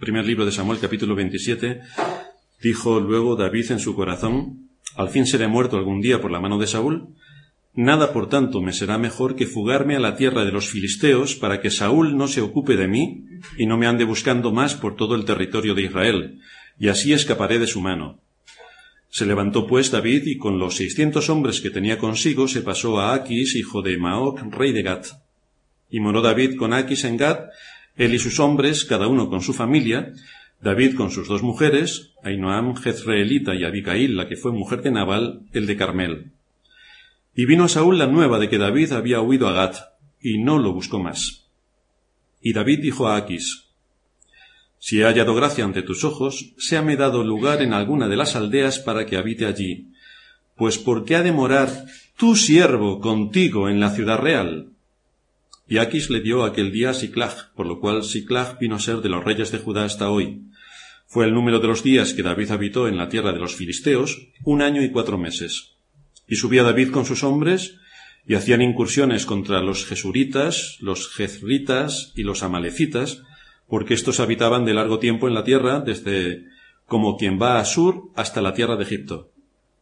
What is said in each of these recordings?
Primer libro de Samuel, capítulo 27, dijo luego David en su corazón: al fin seré muerto algún día por la mano de Saúl. Nada, por tanto, me será mejor que fugarme a la tierra de los filisteos para que Saúl no se ocupe de mí y no me ande buscando más por todo el territorio de Israel, y así escaparé de su mano. Se levantó pues David y con los 600 hombres que tenía consigo se pasó a Aquis, hijo de Maoc, rey de Gat. Y moró David con Aquis en Gat, él y sus hombres, cada uno con su familia, David con sus 2 mujeres, Ahinoam Jezreelita y Abicail, la que fue mujer de Nabal, el de Carmel. Y vino a Saúl la nueva de que David había huido a Gat, y no lo buscó más. Y David dijo a Aquis: si he hallado gracia ante tus ojos, séame dado lugar en alguna de las aldeas para que habite allí, pues ¿por qué ha de morar tu siervo contigo en la ciudad real? Y Aquis le dio aquel día Siclag, por lo cual Siclag vino a ser de los reyes de Judá hasta hoy. Fue el número de los días que David habitó en la tierra de los filisteos, 1 año y 4 meses. Y subía David con sus hombres, y hacían incursiones contra los Gesuritas, los Jezritas y los Amalecitas, porque éstos habitaban de largo tiempo en la tierra, desde como quien va a Sur hasta la tierra de Egipto.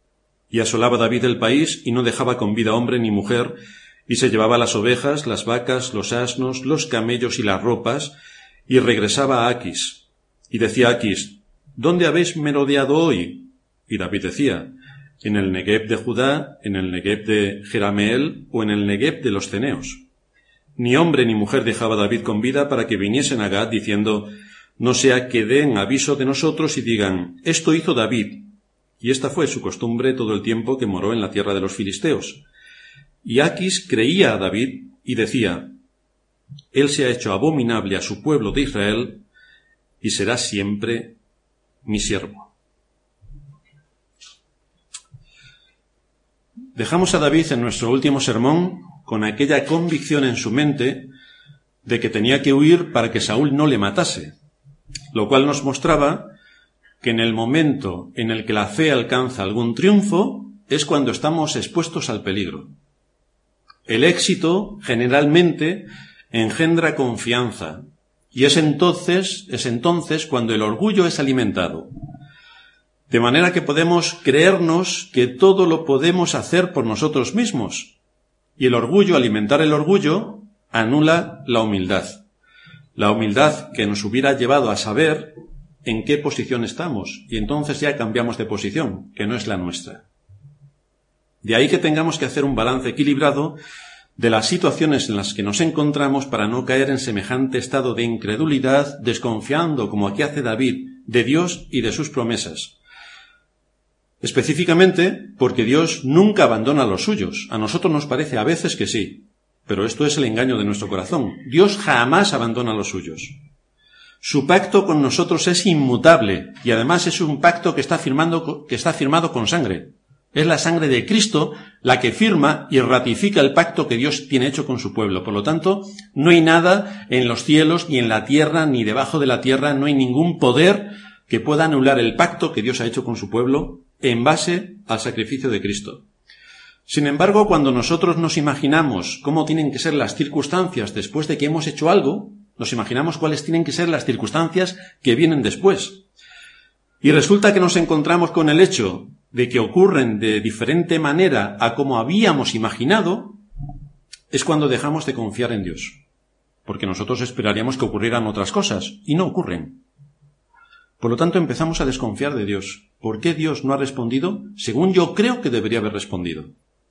Y asolaba David el país, y no dejaba con vida hombre ni mujer, y se llevaba las ovejas, las vacas, los asnos, los camellos y las ropas, y regresaba a Aquis. Y decía Aquis: ¿dónde habéis merodeado hoy? Y David decía: en el Negueb de Judá, en el Negueb de Jerameel, o en el Negueb de los ceneos. Ni hombre ni mujer dejaba David con vida para que viniesen a Gad, diciendo: no sea que den aviso de nosotros y digan: esto hizo David. Y esta fue su costumbre todo el tiempo que moró en la tierra de los filisteos. Y Aquis creía a David y decía: él se ha hecho abominable a su pueblo de Israel y será siempre mi siervo. Dejamos a David en nuestro último sermón con aquella convicción en su mente de que tenía que huir para que Saúl no le matase, lo cual nos mostraba que en el momento en el que la fe alcanza algún triunfo es cuando estamos expuestos al peligro. El éxito generalmente engendra confianza, y es entonces cuando el orgullo es alimentado. De manera que podemos creernos que todo lo podemos hacer por nosotros mismos, y el orgullo, alimentar el orgullo, anula la humildad. La humildad que nos hubiera llevado a saber en qué posición estamos, y entonces ya cambiamos de posición, que no es la nuestra. De ahí que tengamos que hacer un balance equilibrado de las situaciones en las que nos encontramos para no caer en semejante estado de incredulidad, desconfiando, como aquí hace David, de Dios y de sus promesas. Específicamente porque Dios nunca abandona a los suyos. A nosotros nos parece a veces que sí, pero esto es el engaño de nuestro corazón. Dios jamás abandona a los suyos. Su pacto con nosotros es inmutable, y además es un pacto que está firmado con sangre. Es la sangre de Cristo la que firma y ratifica el pacto que Dios tiene hecho con su pueblo. Por lo tanto, no hay nada en los cielos, ni en la tierra, ni debajo de la tierra, no hay ningún poder que pueda anular el pacto que Dios ha hecho con su pueblo en base al sacrificio de Cristo. Sin embargo, cuando nosotros nos imaginamos cómo tienen que ser las circunstancias después de que hemos hecho algo, nos imaginamos cuáles tienen que ser las circunstancias que vienen después. Y resulta que nos encontramos con el hecho de que ocurren de diferente manera a como habíamos imaginado, es cuando dejamos de confiar en Dios. Porque nosotros esperaríamos que ocurrieran otras cosas, y no ocurren. Por lo tanto, empezamos a desconfiar de Dios. ¿Por qué Dios no ha respondido según yo creo que debería haber respondido?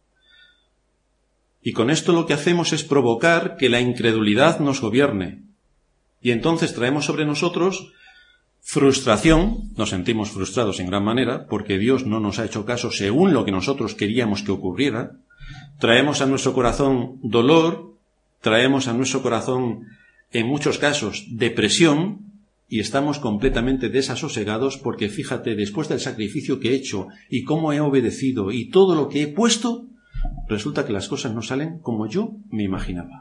Y con esto lo que hacemos es provocar que la incredulidad nos gobierne. Y entonces traemos sobre nosotros frustración, nos sentimos frustrados en gran manera, porque Dios no nos ha hecho caso según lo que nosotros queríamos que ocurriera. Traemos a nuestro corazón dolor, traemos a nuestro corazón, en muchos casos, depresión, y estamos completamente desasosegados porque, fíjate, después del sacrificio que he hecho y cómo he obedecido y todo lo que he puesto, resulta que las cosas no salen como yo me imaginaba.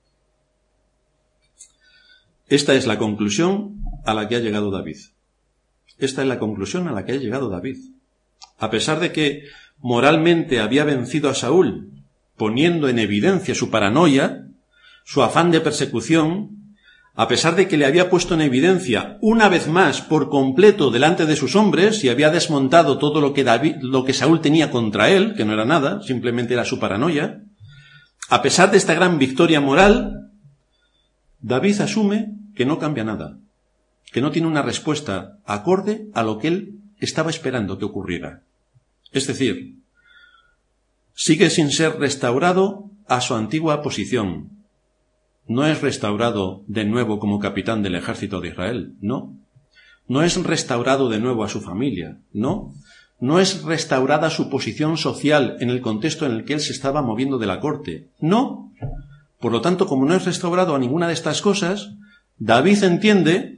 Esta es la conclusión a la que ha llegado David. Esta es la conclusión a la que ha llegado David. A pesar de que moralmente había vencido a Saúl, poniendo en evidencia su paranoia, su afán de persecución, a pesar de que le había puesto en evidencia una vez más por completo delante de sus hombres y había desmontado todo lo que Saúl tenía contra él, que no era nada, simplemente era su paranoia, a pesar de esta gran victoria moral, David asume que no cambia nada, que no tiene una respuesta acorde a lo que él estaba esperando que ocurriera. Es decir, sigue sin ser restaurado a su antigua posición. No es restaurado de nuevo como capitán del ejército de Israel, no. No es restaurado de nuevo a su familia, no. No es restaurada su posición social en el contexto en el que él se estaba moviendo de la corte, no. Por lo tanto, como no es restaurado a ninguna de estas cosas, David entiende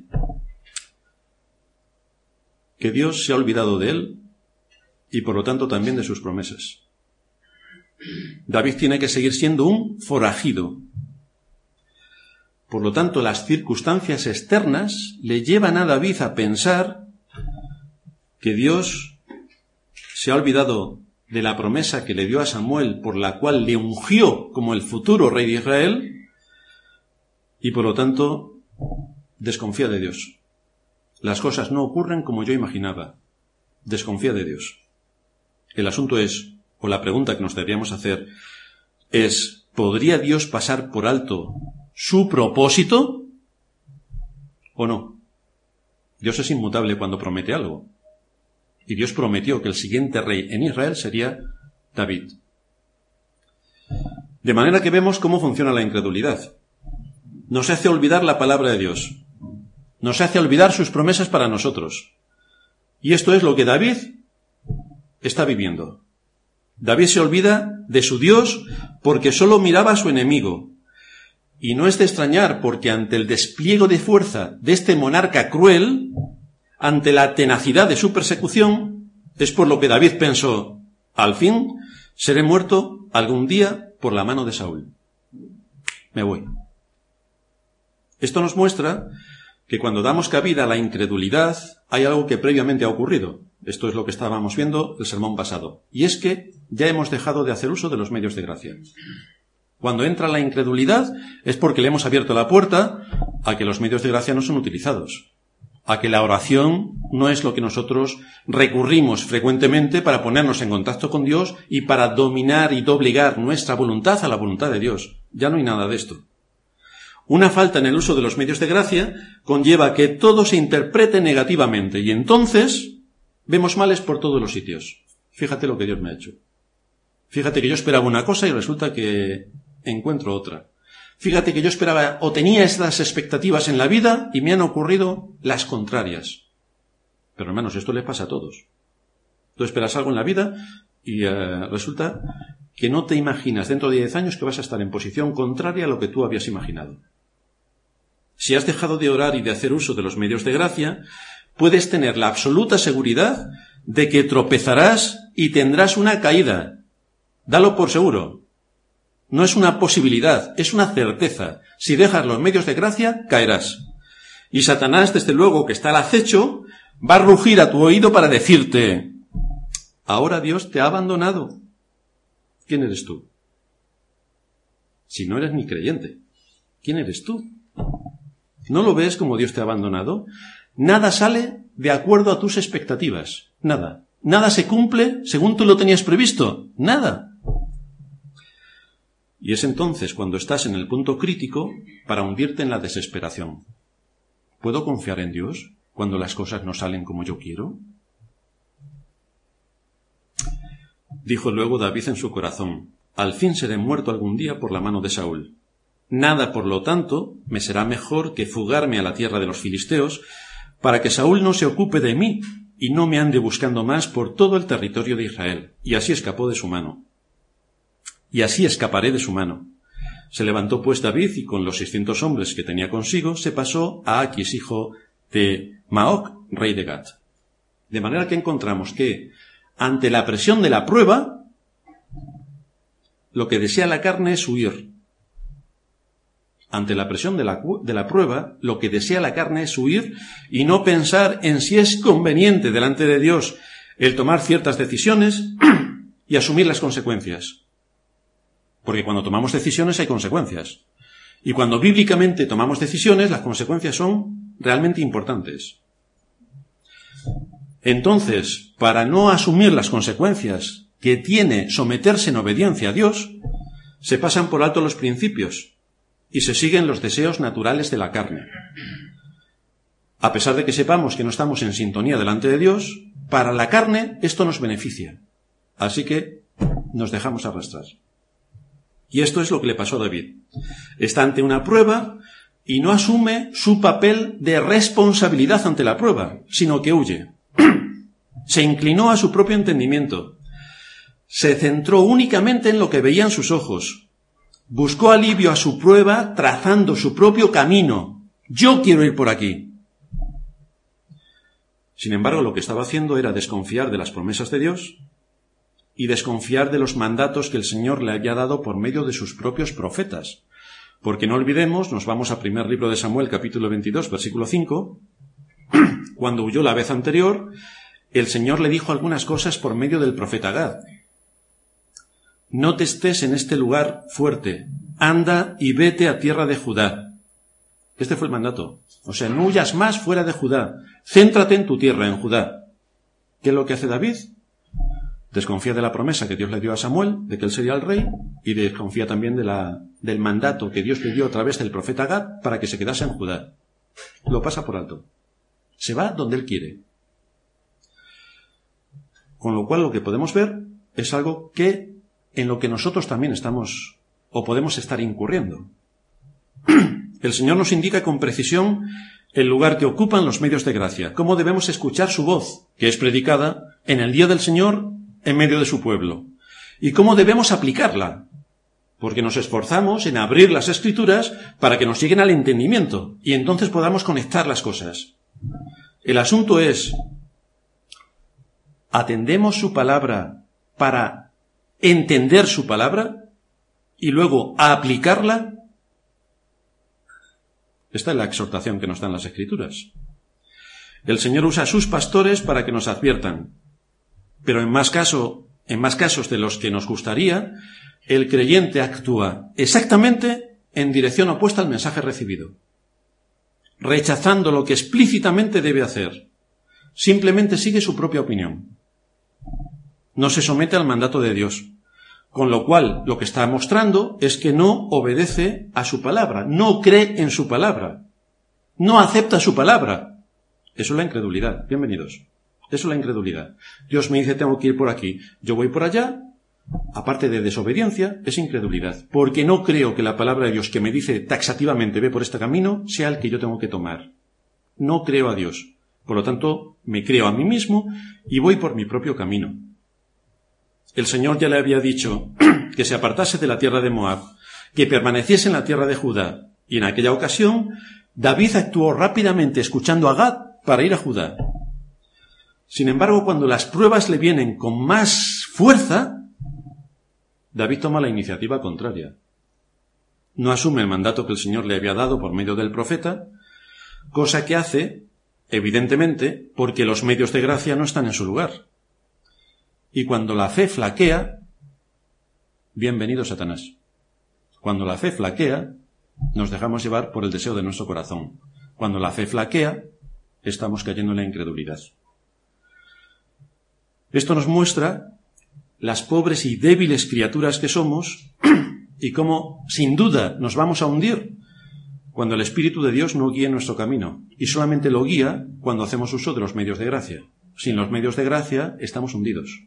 que Dios se ha olvidado de él y por lo tanto también de sus promesas. David tiene que seguir siendo un forajido. Por lo tanto, las circunstancias externas le llevan a David a pensar que Dios se ha olvidado de la promesa que le dio a Samuel, por la cual le ungió como el futuro rey de Israel, y por lo tanto desconfía de Dios. Las cosas no ocurren como yo imaginaba. Desconfía de Dios. El asunto es, o la pregunta que nos deberíamos hacer, es, ¿podría Dios pasar por alto su propósito o no? Dios es inmutable cuando promete algo. Y Dios prometió que el siguiente rey en Israel sería David. De manera que vemos cómo funciona la incredulidad. Nos hace olvidar la palabra de Dios. Nos hace olvidar sus promesas para nosotros. Y esto es lo que David está viviendo. David se olvida de su Dios porque solo miraba a su enemigo. Y no es de extrañar porque ante el despliegue de fuerza de este monarca cruel, ante la tenacidad de su persecución, es por lo que David pensó, al fin seré muerto algún día por la mano de Saúl. Me voy. Esto nos muestra que cuando damos cabida a la incredulidad hay algo que previamente ha ocurrido. Esto es lo que estábamos viendo el sermón pasado. Y es que ya hemos dejado de hacer uso de los medios de gracia. Cuando entra la incredulidad es porque le hemos abierto la puerta a que los medios de gracia no son utilizados, a que la oración no es lo que nosotros recurrimos frecuentemente para ponernos en contacto con Dios y para dominar y doblegar nuestra voluntad a la voluntad de Dios. Ya no hay nada de esto. Una falta en el uso de los medios de gracia conlleva que todo se interprete negativamente y entonces vemos males por todos los sitios. Fíjate lo que Dios me ha hecho. Fíjate que yo esperaba una cosa y resulta que encuentro otra. Fíjate que yo esperaba o tenía estas expectativas en la vida y me han ocurrido las contrarias. Pero hermanos, esto les pasa a todos. Tú esperas algo en la vida y resulta que no te imaginas dentro de 10 años que vas a estar en posición contraria a lo que tú habías imaginado. Si has dejado de orar y de hacer uso de los medios de gracia, puedes tener la absoluta seguridad de que tropezarás y tendrás una caída. Dalo por seguro. No es una posibilidad, es una certeza. Si dejas los medios de gracia, caerás. Y Satanás, desde luego que está al acecho, va a rugir a tu oído para decirte, ahora Dios te ha abandonado. ¿Quién eres tú? Si no eres ni creyente, ¿quién eres tú? ¿No lo ves como Dios te ha abandonado? Nada sale de acuerdo a tus expectativas. Nada. Nada se cumple según tú lo tenías previsto. Nada. Y es entonces cuando estás en el punto crítico para hundirte en la desesperación. ¿Puedo confiar en Dios cuando las cosas no salen como yo quiero? Dijo luego David en su corazón, al fin seré muerto algún día por la mano de Saúl. Nada, por lo tanto, me será mejor que fugarme a la tierra de los filisteos, para que Saúl no se ocupe de mí y no me ande buscando más por todo el territorio de Israel. Y así escapó de su mano. Y así escaparé de su mano. Se levantó pues David y con los 600 hombres que tenía consigo se pasó a Aquis, hijo de Maoc, rey de Gat. De manera que encontramos que, ante la presión de la prueba, lo que desea la carne es huir. Ante la presión de la prueba, lo que desea la carne es huir y no pensar en si es conveniente delante de Dios el tomar ciertas decisiones y asumir las consecuencias. Porque cuando tomamos decisiones hay consecuencias. Y cuando bíblicamente tomamos decisiones, las consecuencias son realmente importantes. Entonces, para no asumir las consecuencias que tiene someterse en obediencia a Dios, se pasan por alto los principios y se siguen los deseos naturales de la carne. A pesar de que sepamos que no estamos en sintonía delante de Dios, para la carne esto nos beneficia. Así que nos dejamos arrastrar. Y esto es lo que le pasó a David. Está ante una prueba y no asume su papel de responsabilidad ante la prueba, sino que huye. Se inclinó a su propio entendimiento. Se centró únicamente en lo que veían sus ojos. Buscó alivio a su prueba trazando su propio camino. Yo quiero ir por aquí. Sin embargo, lo que estaba haciendo era desconfiar de las promesas de Dios y desconfiar de los mandatos que el Señor le había dado por medio de sus propios profetas. Porque no olvidemos, nos vamos a primer libro de Samuel, capítulo 22, versículo 5, cuando huyó la vez anterior, el Señor le dijo algunas cosas por medio del profeta Gad. No te estés en este lugar fuerte, anda y vete a tierra de Judá. Este fue el mandato. O sea, no huyas más fuera de Judá, céntrate en tu tierra, en Judá. ¿Qué es lo que hace David? Desconfía de la promesa que Dios le dio a Samuel, de que él sería el rey, y desconfía también del mandato que Dios le dio a través del profeta Gad para que se quedase en Judá. Lo pasa por alto. Se va donde él quiere. Con lo cual lo que podemos ver es algo en lo que nosotros también estamos o podemos estar incurriendo. El Señor nos indica con precisión el lugar que ocupan los medios de gracia, cómo debemos escuchar su voz, que es predicada en el día del Señor en medio de su pueblo, y cómo debemos aplicarla, porque nos esforzamos en abrir las Escrituras para que nos lleguen al entendimiento y entonces podamos conectar las cosas. El asunto es, ¿atendemos su palabra para entender su palabra y luego a aplicarla? Esta es la exhortación que nos dan las Escrituras. El Señor usa a sus pastores para que nos adviertan, pero en más casos de los que nos gustaría, el creyente actúa exactamente en dirección opuesta al mensaje recibido, rechazando lo que explícitamente debe hacer. Simplemente sigue su propia opinión. No se somete al mandato de Dios, con lo cual lo que está mostrando es que no obedece a su palabra, no cree en su palabra, no acepta su palabra. Eso es la incredulidad. Bienvenidos. Eso es la incredulidad. Dios me dice, tengo que ir por aquí, yo voy por allá. Aparte de desobediencia, es incredulidad, porque no creo que la palabra de Dios que me dice taxativamente, ve por este camino, sea el que yo tengo que tomar. No creo a Dios. Por lo tanto, me creo a mí mismo y voy por mi propio camino. El Señor ya le había dicho que se apartase de la tierra de Moab, que permaneciese en la tierra de Judá, y en aquella ocasión David actuó rápidamente escuchando a Gad para ir a Judá. Sin embargo, cuando las pruebas le vienen con más fuerza, David toma la iniciativa contraria. No asume el mandato que el Señor le había dado por medio del profeta, cosa que hace, evidentemente, porque los medios de gracia no están en su lugar. Y cuando la fe flaquea, bienvenido Satanás. Cuando la fe flaquea, nos dejamos llevar por el deseo de nuestro corazón. Cuando la fe flaquea, estamos cayendo en la incredulidad. Esto nos muestra las pobres y débiles criaturas que somos y cómo, sin duda, nos vamos a hundir cuando el Espíritu de Dios no guía nuestro camino, y solamente lo guía cuando hacemos uso de los medios de gracia. Sin los medios de gracia, estamos hundidos.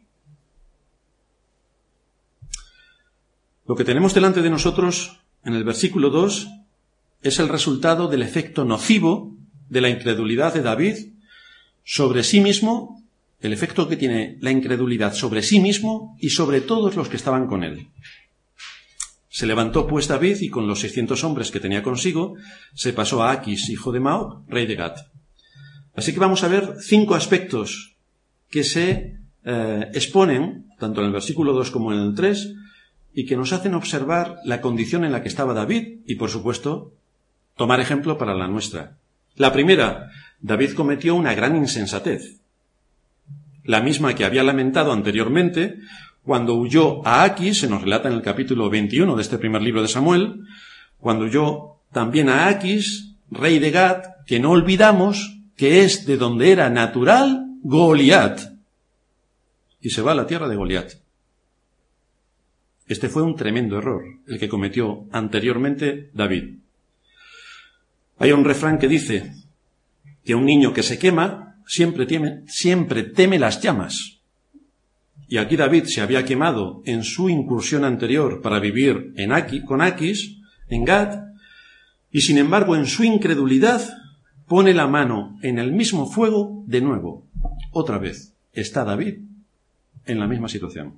Lo que tenemos delante de nosotros, en el versículo 2, es el resultado del efecto nocivo de la incredulidad de David sobre sí mismo, el efecto que tiene la incredulidad sobre sí mismo y sobre todos los que estaban con él. Se levantó pues David y con los 600 hombres que tenía consigo se pasó a Aquis, hijo de Maoc, rey de Gat. Así que vamos a ver 5 aspectos que se exponen, tanto en el versículo 2 como en el 3, y que nos hacen observar la condición en la que estaba David y, por supuesto, tomar ejemplo para la nuestra. La primera, David cometió una gran insensatez, la misma que había lamentado anteriormente cuando huyó a Aquis, se nos relata en el capítulo 21 de este primer libro de Samuel, cuando huyó también a Aquis, rey de Gat, que no olvidamos que es de donde era natural Goliat. Y se va a la tierra de Goliat. Este fue un tremendo error, el que cometió anteriormente David. Hay un refrán que dice que un niño que se quema siempre teme las llamas. Y aquí David se había quemado en su incursión anterior para vivir con Aquis, en Gat, y sin embargo en su incredulidad pone la mano en el mismo fuego de nuevo. Otra vez está David en la misma situación.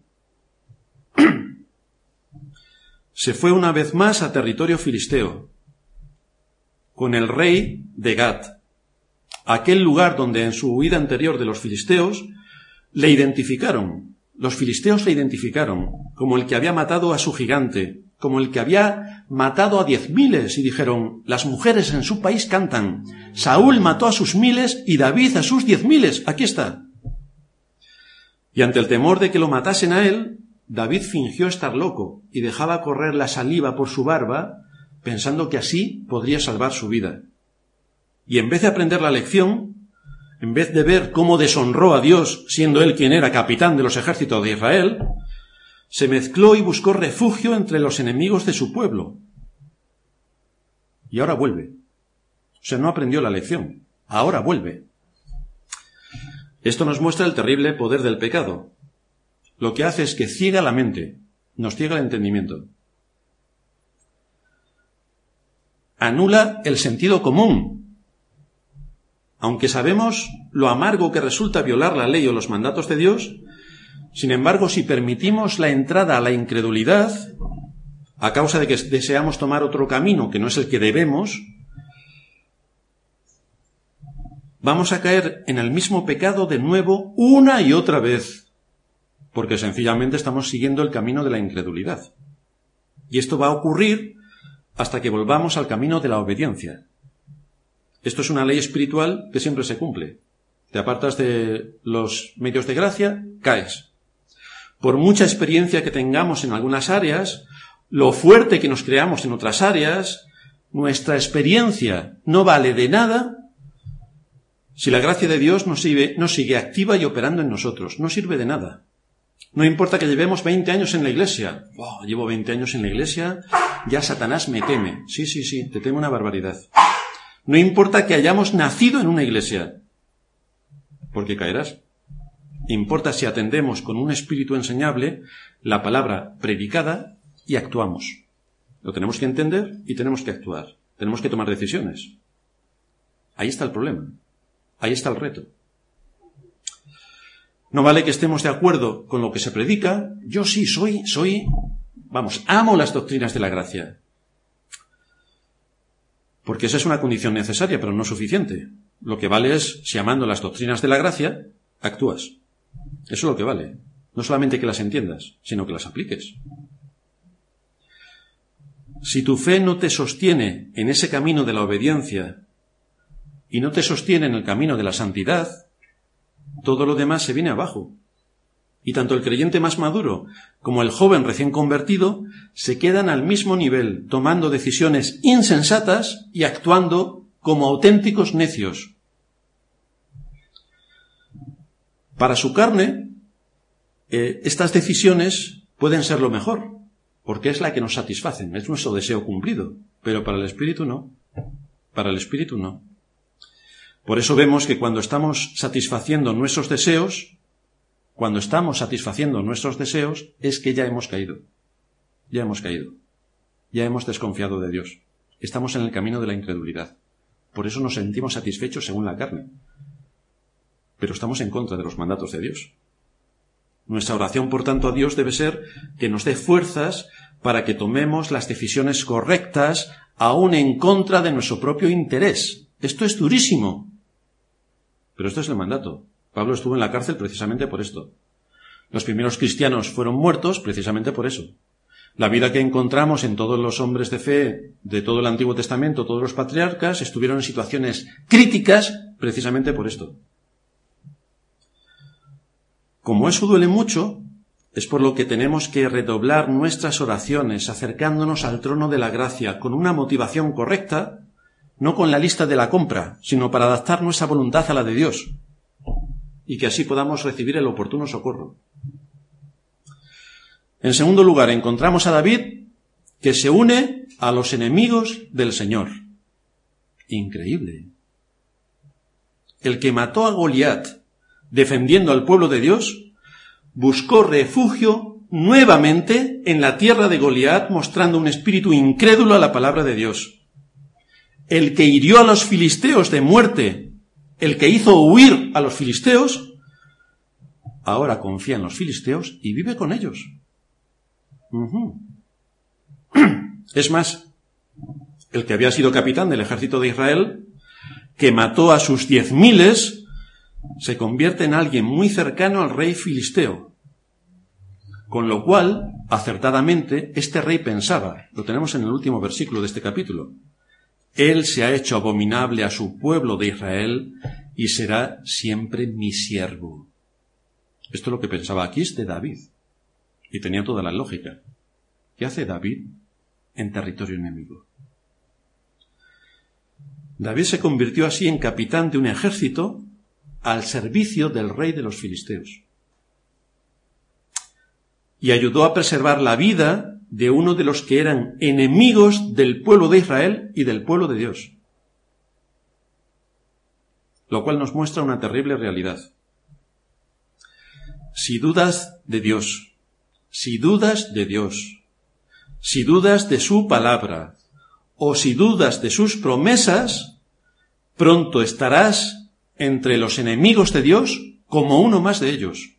Se fue una vez más a territorio filisteo, con el rey de Gat, aquel lugar donde en su huida anterior de los filisteos le identificaron. Los filisteos le identificaron como el que había matado a su gigante, como el que había matado a 10.000, y dijeron: las mujeres en su país cantan, Saúl mató a sus 1.000 y David a sus 10.000, aquí está. Y ante el temor de que lo matasen a él, David fingió estar loco y dejaba correr la saliva por su barba, pensando que así podría salvar su vida. Y en vez de aprender la lección, en vez de ver cómo deshonró a Dios, siendo él quien era capitán de los ejércitos de Israel, se mezcló y buscó refugio entre los enemigos de su pueblo. Y ahora vuelve. O sea, no aprendió la lección. Ahora vuelve. Esto nos muestra el terrible poder del pecado. Lo que hace es que ciega la mente, nos ciega el entendimiento. Anula el sentido común. Aunque sabemos lo amargo que resulta violar la ley o los mandatos de Dios, sin embargo, si permitimos la entrada a la incredulidad, a causa de que deseamos tomar otro camino que no es el que debemos, vamos a caer en el mismo pecado de nuevo una y otra vez, porque sencillamente estamos siguiendo el camino de la incredulidad. Y esto va a ocurrir hasta que volvamos al camino de la obediencia. Esto es una ley espiritual que siempre se cumple. Te apartas de los medios de gracia, caes. Por mucha experiencia que tengamos en algunas áreas, lo fuerte que nos creamos en otras áreas, nuestra experiencia no vale de nada si la gracia de Dios no sigue activa y operando en nosotros. No sirve de nada. No importa que llevemos 20 años en la iglesia. Oh, llevo 20 años en la iglesia, ya Satanás me teme. Sí, te teme una barbaridad. No importa que hayamos nacido en una iglesia, porque caerás. Importa si atendemos con un espíritu enseñable la palabra predicada y actuamos. Lo tenemos que entender y tenemos que actuar. Tenemos que tomar decisiones. Ahí está el problema. Ahí está el reto. No vale que estemos de acuerdo con lo que se predica. Yo sí amo las doctrinas de la gracia. Porque esa es una condición necesaria, pero no suficiente. Lo que vale es, si amando las doctrinas de la gracia, actúas. Eso es lo que vale. No solamente que las entiendas, sino que las apliques. Si tu fe no te sostiene en ese camino de la obediencia y no te sostiene en el camino de la santidad, todo lo demás se viene abajo. Y tanto el creyente más maduro como el joven recién convertido se quedan al mismo nivel, tomando decisiones insensatas y actuando como auténticos necios. Para su carne, estas decisiones pueden ser lo mejor, porque es la que nos satisfacen, es nuestro deseo cumplido, pero para el espíritu no. Para el espíritu no. Por eso vemos que cuando estamos satisfaciendo nuestros deseos, es que ya hemos caído. Ya hemos desconfiado de Dios. Estamos en el camino de la incredulidad. Por eso nos sentimos satisfechos según la carne. Pero estamos en contra de los mandatos de Dios. Nuestra oración, por tanto, a Dios debe ser que nos dé fuerzas para que tomemos las decisiones correctas, aún en contra de nuestro propio interés. Esto es durísimo. Pero esto es el mandato. Pablo estuvo en la cárcel precisamente por esto. Los primeros cristianos fueron muertos precisamente por eso. La vida que encontramos en todos los hombres de fe de todo el Antiguo Testamento, todos los patriarcas, estuvieron en situaciones críticas precisamente por esto. Como eso duele mucho, Es por lo que tenemos que redoblar nuestras oraciones, acercándonos al trono de la gracia, con una motivación correcta, no con la lista de la compra, sino para adaptar nuestra voluntad a la de Dios, y que así podamos recibir el oportuno socorro. En segundo lugar, encontramos a David, que se une a los enemigos del Señor. Increíble. El que mató a Goliat defendiendo al pueblo de Dios, buscó refugio nuevamente en la tierra de Goliat, mostrando un espíritu incrédulo a la palabra de Dios. El que hirió a los filisteos de muerte, el que hizo huir a los filisteos, ahora confía en los filisteos y vive con ellos. Es más, el que había sido capitán del ejército de Israel, que mató a sus 10.000, se convierte en alguien muy cercano al rey filisteo. Con lo cual, acertadamente, este rey pensaba, lo tenemos en el último versículo de este capítulo, él se ha hecho abominable a su pueblo de Israel y será siempre mi siervo. Esto es lo que pensaba Aquís de David. Y tenía toda la lógica. ¿Qué hace David en territorio enemigo? David se convirtió así en capitán de un ejército al servicio del rey de los filisteos. Y ayudó a preservar la vida de uno de los que eran enemigos del pueblo de Israel y del pueblo de Dios. Lo cual nos muestra una terrible realidad. Si dudas de Dios, si dudas de Dios, si dudas de su palabra, o si dudas de sus promesas, pronto estarás entre los enemigos de Dios como uno más de ellos.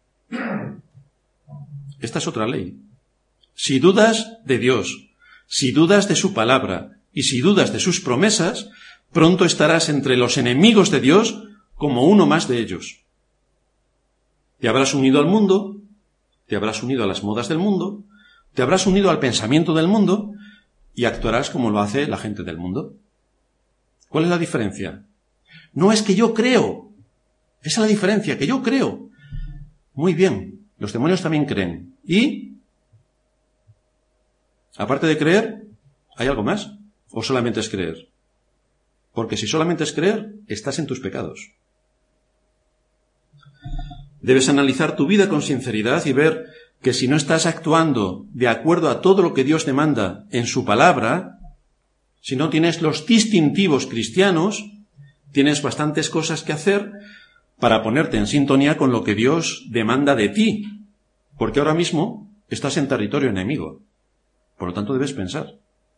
Esta es otra ley. Si dudas de Dios, si dudas de su palabra y si dudas de sus promesas, pronto estarás entre los enemigos de Dios como uno más de ellos. Te habrás unido al mundo, te habrás unido a las modas del mundo, te habrás unido al pensamiento del mundo y actuarás como lo hace la gente del mundo. ¿Cuál es la diferencia? No es que yo creo. Esa es la diferencia, que yo creo. Muy bien, los demonios también creen. ¿Y? Aparte de creer, ¿hay algo más? ¿O solamente es creer? Porque si solamente es creer, estás en tus pecados. Debes analizar tu vida con sinceridad y ver que si no estás actuando de acuerdo a todo lo que Dios demanda en su palabra, si no tienes los distintivos cristianos, tienes bastantes cosas que hacer para ponerte en sintonía con lo que Dios demanda de ti, porque ahora mismo estás en territorio enemigo. Por lo tanto, debes pensar.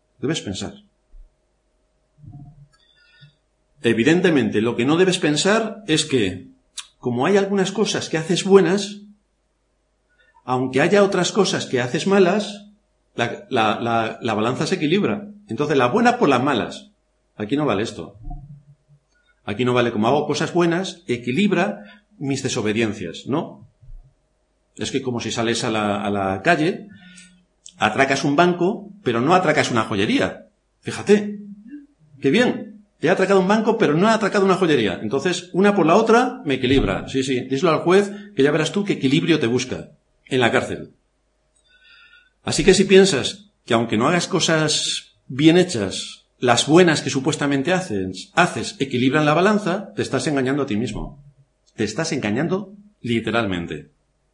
Evidentemente, lo que no debes pensar es que, como hay algunas cosas que haces buenas, aunque haya otras cosas que haces malas, la balanza se equilibra. Entonces, las buenas por las malas. Aquí no vale esto. Aquí no vale, como hago cosas buenas, equilibra mis desobediencias, ¿no? Es que como si sales a la calle, atracas un banco, pero no atracas una joyería. Fíjate, qué bien. He atracado un banco, pero no he atracado una joyería. Entonces, una por la otra me equilibra. Sí, díselo al juez, que ya verás tú qué equilibrio te busca en la cárcel. Así que si piensas que aunque no hagas cosas bien hechas, las buenas que supuestamente haces equilibran la balanza, te estás engañando a ti mismo. Te estás engañando literalmente.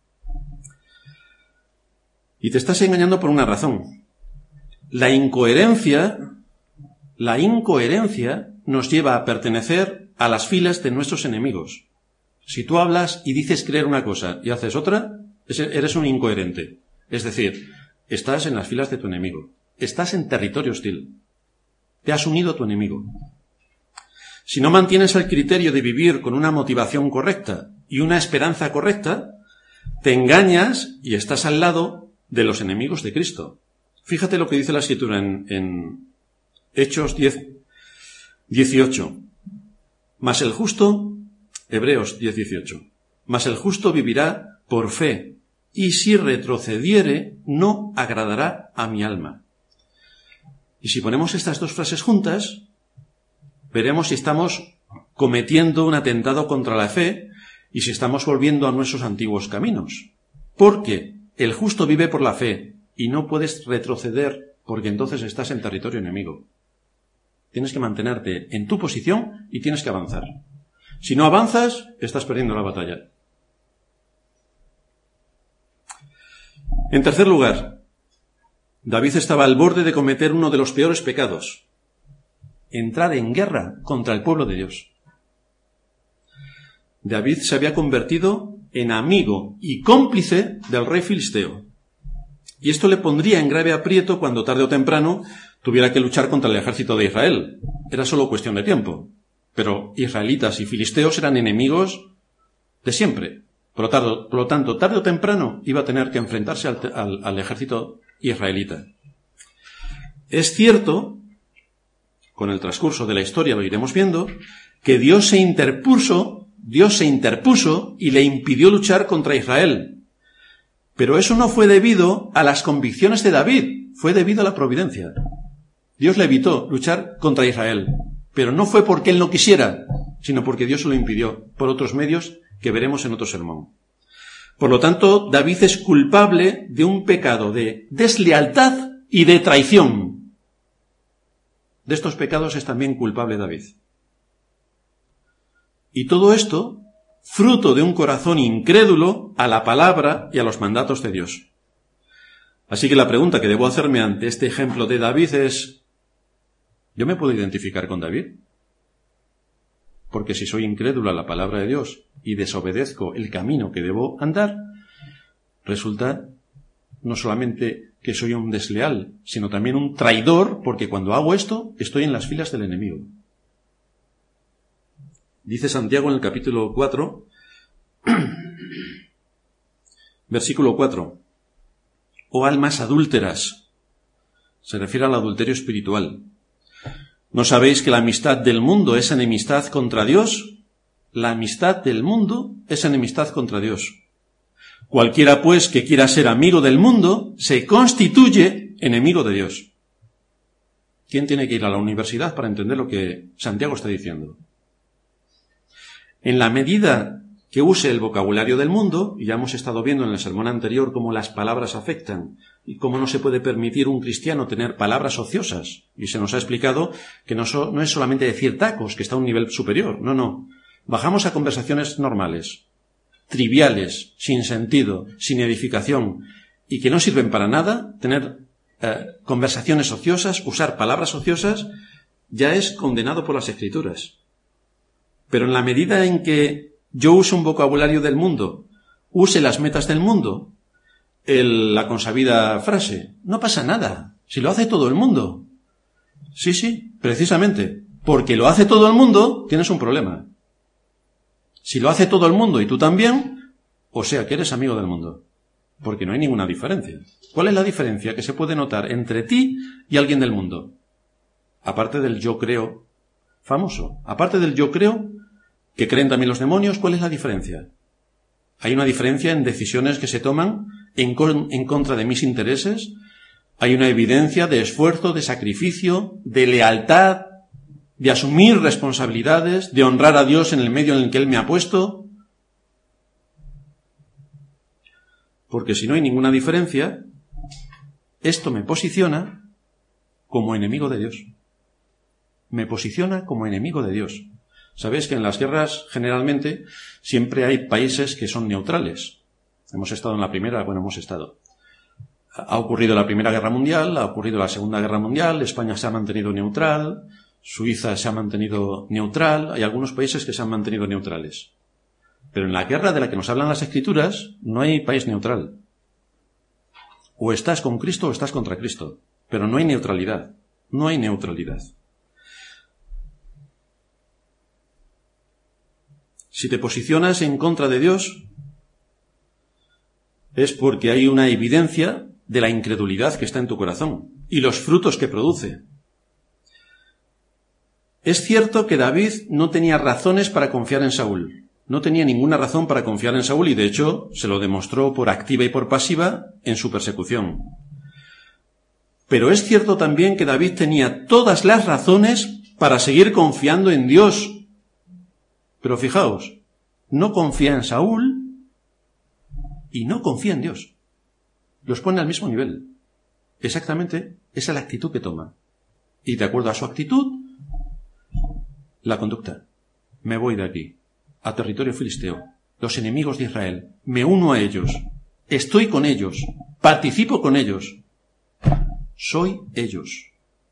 Y te estás engañando por una razón. La incoherencia nos lleva a pertenecer a las filas de nuestros enemigos. Si tú hablas y dices creer una cosa y haces otra, eres un incoherente. Es decir, estás en las filas de tu enemigo. Estás en territorio hostil. Te has unido a tu enemigo. Si no mantienes el criterio de vivir con una motivación correcta y una esperanza correcta, te engañas y estás al lado de los enemigos de Cristo. Fíjate lo que dice la Escritura en Hechos 10:18. Mas el justo, Hebreos 10:18, mas el justo vivirá por fe, y si retrocediere, no agradará a mi alma. Y si ponemos estas dos frases juntas, veremos si estamos cometiendo un atentado contra la fe y si estamos volviendo a nuestros antiguos caminos. Porque el justo vive por la fe y no puedes retroceder porque entonces estás en territorio enemigo. Tienes que mantenerte en tu posición y tienes que avanzar. Si no avanzas, estás perdiendo la batalla. En tercer lugar, David estaba al borde de cometer uno de los peores pecados: entrar en guerra contra el pueblo de Dios. David se había convertido en amigo y cómplice del rey filisteo. Y esto le pondría en grave aprieto cuando tarde o temprano tuviera que luchar contra el ejército de Israel. Era solo cuestión de tiempo. Pero israelitas y filisteos eran enemigos de siempre. Por lo tanto, tarde o temprano iba a tener que enfrentarse al ejército israelita. Es cierto, con el transcurso de la historia lo iremos viendo, que Dios se interpuso y le impidió luchar contra Israel. Pero eso no fue debido a las convicciones de David, fue debido a la providencia. Dios le evitó luchar contra Israel, pero no fue porque él no quisiera, sino porque Dios se lo impidió por otros medios que veremos en otro sermón. Por lo tanto, David es culpable de un pecado de deslealtad y de traición. De estos pecados es también culpable David. Y todo esto fruto de un corazón incrédulo a la palabra y a los mandatos de Dios. Así que la pregunta que debo hacerme ante este ejemplo de David es: ¿yo me puedo identificar con David? Porque si soy incrédulo a la palabra de Dios y desobedezco el camino que debo andar, resulta no solamente que soy un desleal, sino también un traidor, porque cuando hago esto estoy en las filas del enemigo. Dice Santiago en el capítulo 4, versículo 4, «Oh almas adúlteras», se refiere al adulterio espiritual, ¿no sabéis que la amistad del mundo es enemistad contra Dios? La amistad del mundo es enemistad contra Dios. Cualquiera, pues, que quiera ser amigo del mundo, se constituye enemigo de Dios. ¿Quién tiene que ir a la universidad para entender lo que Santiago está diciendo? En la medida que use el vocabulario del mundo, y ya hemos estado viendo en el sermón anterior cómo las palabras afectan y cómo no se puede permitir un cristiano tener palabras ociosas, y se nos ha explicado que no es solamente decir tacos, que está a un nivel superior, no. Bajamos a conversaciones normales, triviales, sin sentido, sin edificación, y que no sirven para nada. Tener conversaciones ociosas, usar palabras ociosas, ya es condenado por las Escrituras. Pero en la medida en que yo use un vocabulario del mundo, use las metas del mundo, la consabida frase, no pasa nada, si lo hace todo el mundo. Sí, precisamente, porque lo hace todo el mundo, tienes un problema. Si lo hace todo el mundo y tú también, o sea que eres amigo del mundo, porque no hay ninguna diferencia. ¿Cuál es la diferencia que se puede notar entre ti y alguien del mundo? Aparte del yo creo famoso, aparte del yo creo que creen también los demonios, ¿cuál es la diferencia? Hay una diferencia en decisiones que se toman en contra de mis intereses. Hay una evidencia de esfuerzo, de sacrificio, de lealtad, de asumir responsabilidades, de honrar a Dios en el medio en el que Él me ha puesto. Porque si no hay ninguna diferencia, esto me posiciona como enemigo de Dios. Me posiciona como enemigo de Dios. Sabéis que en las guerras generalmente siempre hay países que son neutrales. Hemos estado en la primera, hemos estado. Ha ocurrido la Primera Guerra Mundial, ha ocurrido la Segunda Guerra Mundial, España se ha mantenido neutral, Suiza se ha mantenido neutral, hay algunos países que se han mantenido neutrales. Pero en la guerra de la que nos hablan las Escrituras no hay país neutral. O estás con Cristo o estás contra Cristo. Pero no hay neutralidad. No hay neutralidad. Si te posicionas en contra de Dios, es porque hay una evidencia de la incredulidad que está en tu corazón y los frutos que produce. Es cierto que David no tenía razones para confiar en Saúl. No tenía ninguna razón para confiar en Saúl y, de hecho, se lo demostró por activa y por pasiva en su persecución. Pero es cierto también que David tenía todas las razones para seguir confiando en Dios. Pero fijaos, no confía en Saúl y no confía en Dios. Los pone al mismo nivel. Exactamente, esa es la actitud que toma. Y de acuerdo a su actitud, la conducta. Me voy de aquí, a territorio filisteo, los enemigos de Israel. Me uno a ellos. Estoy con ellos. Participo con ellos. Soy ellos.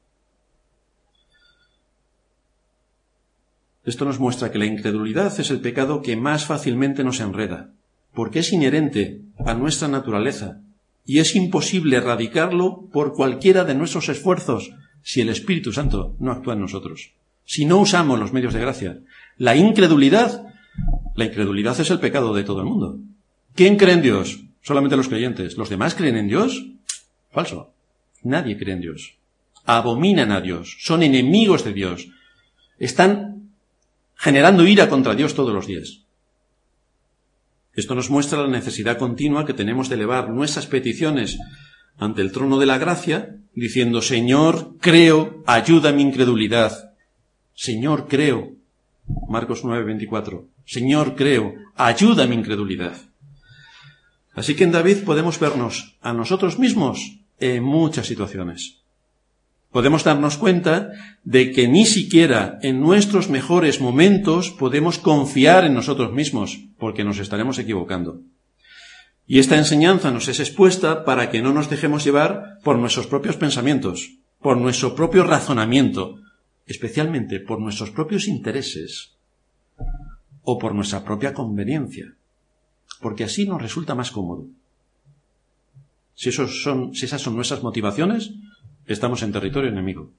Esto nos muestra que la incredulidad es el pecado que más fácilmente nos enreda, porque es inherente a nuestra naturaleza y es imposible erradicarlo por cualquiera de nuestros esfuerzos si el Espíritu Santo no actúa en nosotros, si no usamos los medios de gracia. La incredulidad es el pecado de todo el mundo. ¿Quién cree en Dios? Solamente los creyentes. ¿Los demás creen en Dios? Falso. Nadie cree en Dios. Abominan a Dios. Son enemigos de Dios. Están generando ira contra Dios todos los días. Esto nos muestra la necesidad continua que tenemos de elevar nuestras peticiones ante el trono de la gracia, diciendo: Señor, creo, ayuda a mi incredulidad. Señor, creo. Marcos 9:24. Señor, creo, ayuda a mi incredulidad. Así que en David podemos vernos a nosotros mismos en muchas situaciones. Podemos darnos cuenta de que ni siquiera en nuestros mejores momentos podemos confiar en nosotros mismos, porque nos estaremos equivocando. Y esta enseñanza nos es expuesta para que no nos dejemos llevar por nuestros propios pensamientos, por nuestro propio razonamiento, especialmente por nuestros propios intereses o por nuestra propia conveniencia, porque así nos resulta más cómodo. Si esas son nuestras motivaciones, estamos en territorio enemigo.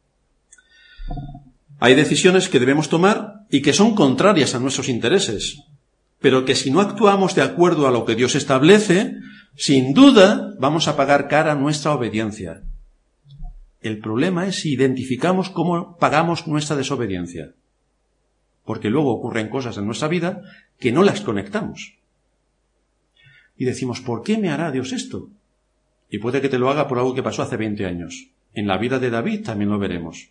Hay decisiones que debemos tomar y que son contrarias a nuestros intereses, pero que si no actuamos de acuerdo a lo que Dios establece, sin duda vamos a pagar cara nuestra obediencia. El problema es si identificamos cómo pagamos nuestra desobediencia, porque luego ocurren cosas en nuestra vida que no las conectamos. Y decimos: ¿por qué me hará Dios esto? Y puede que te lo haga por algo que pasó hace 20 años. En la vida de David también lo veremos.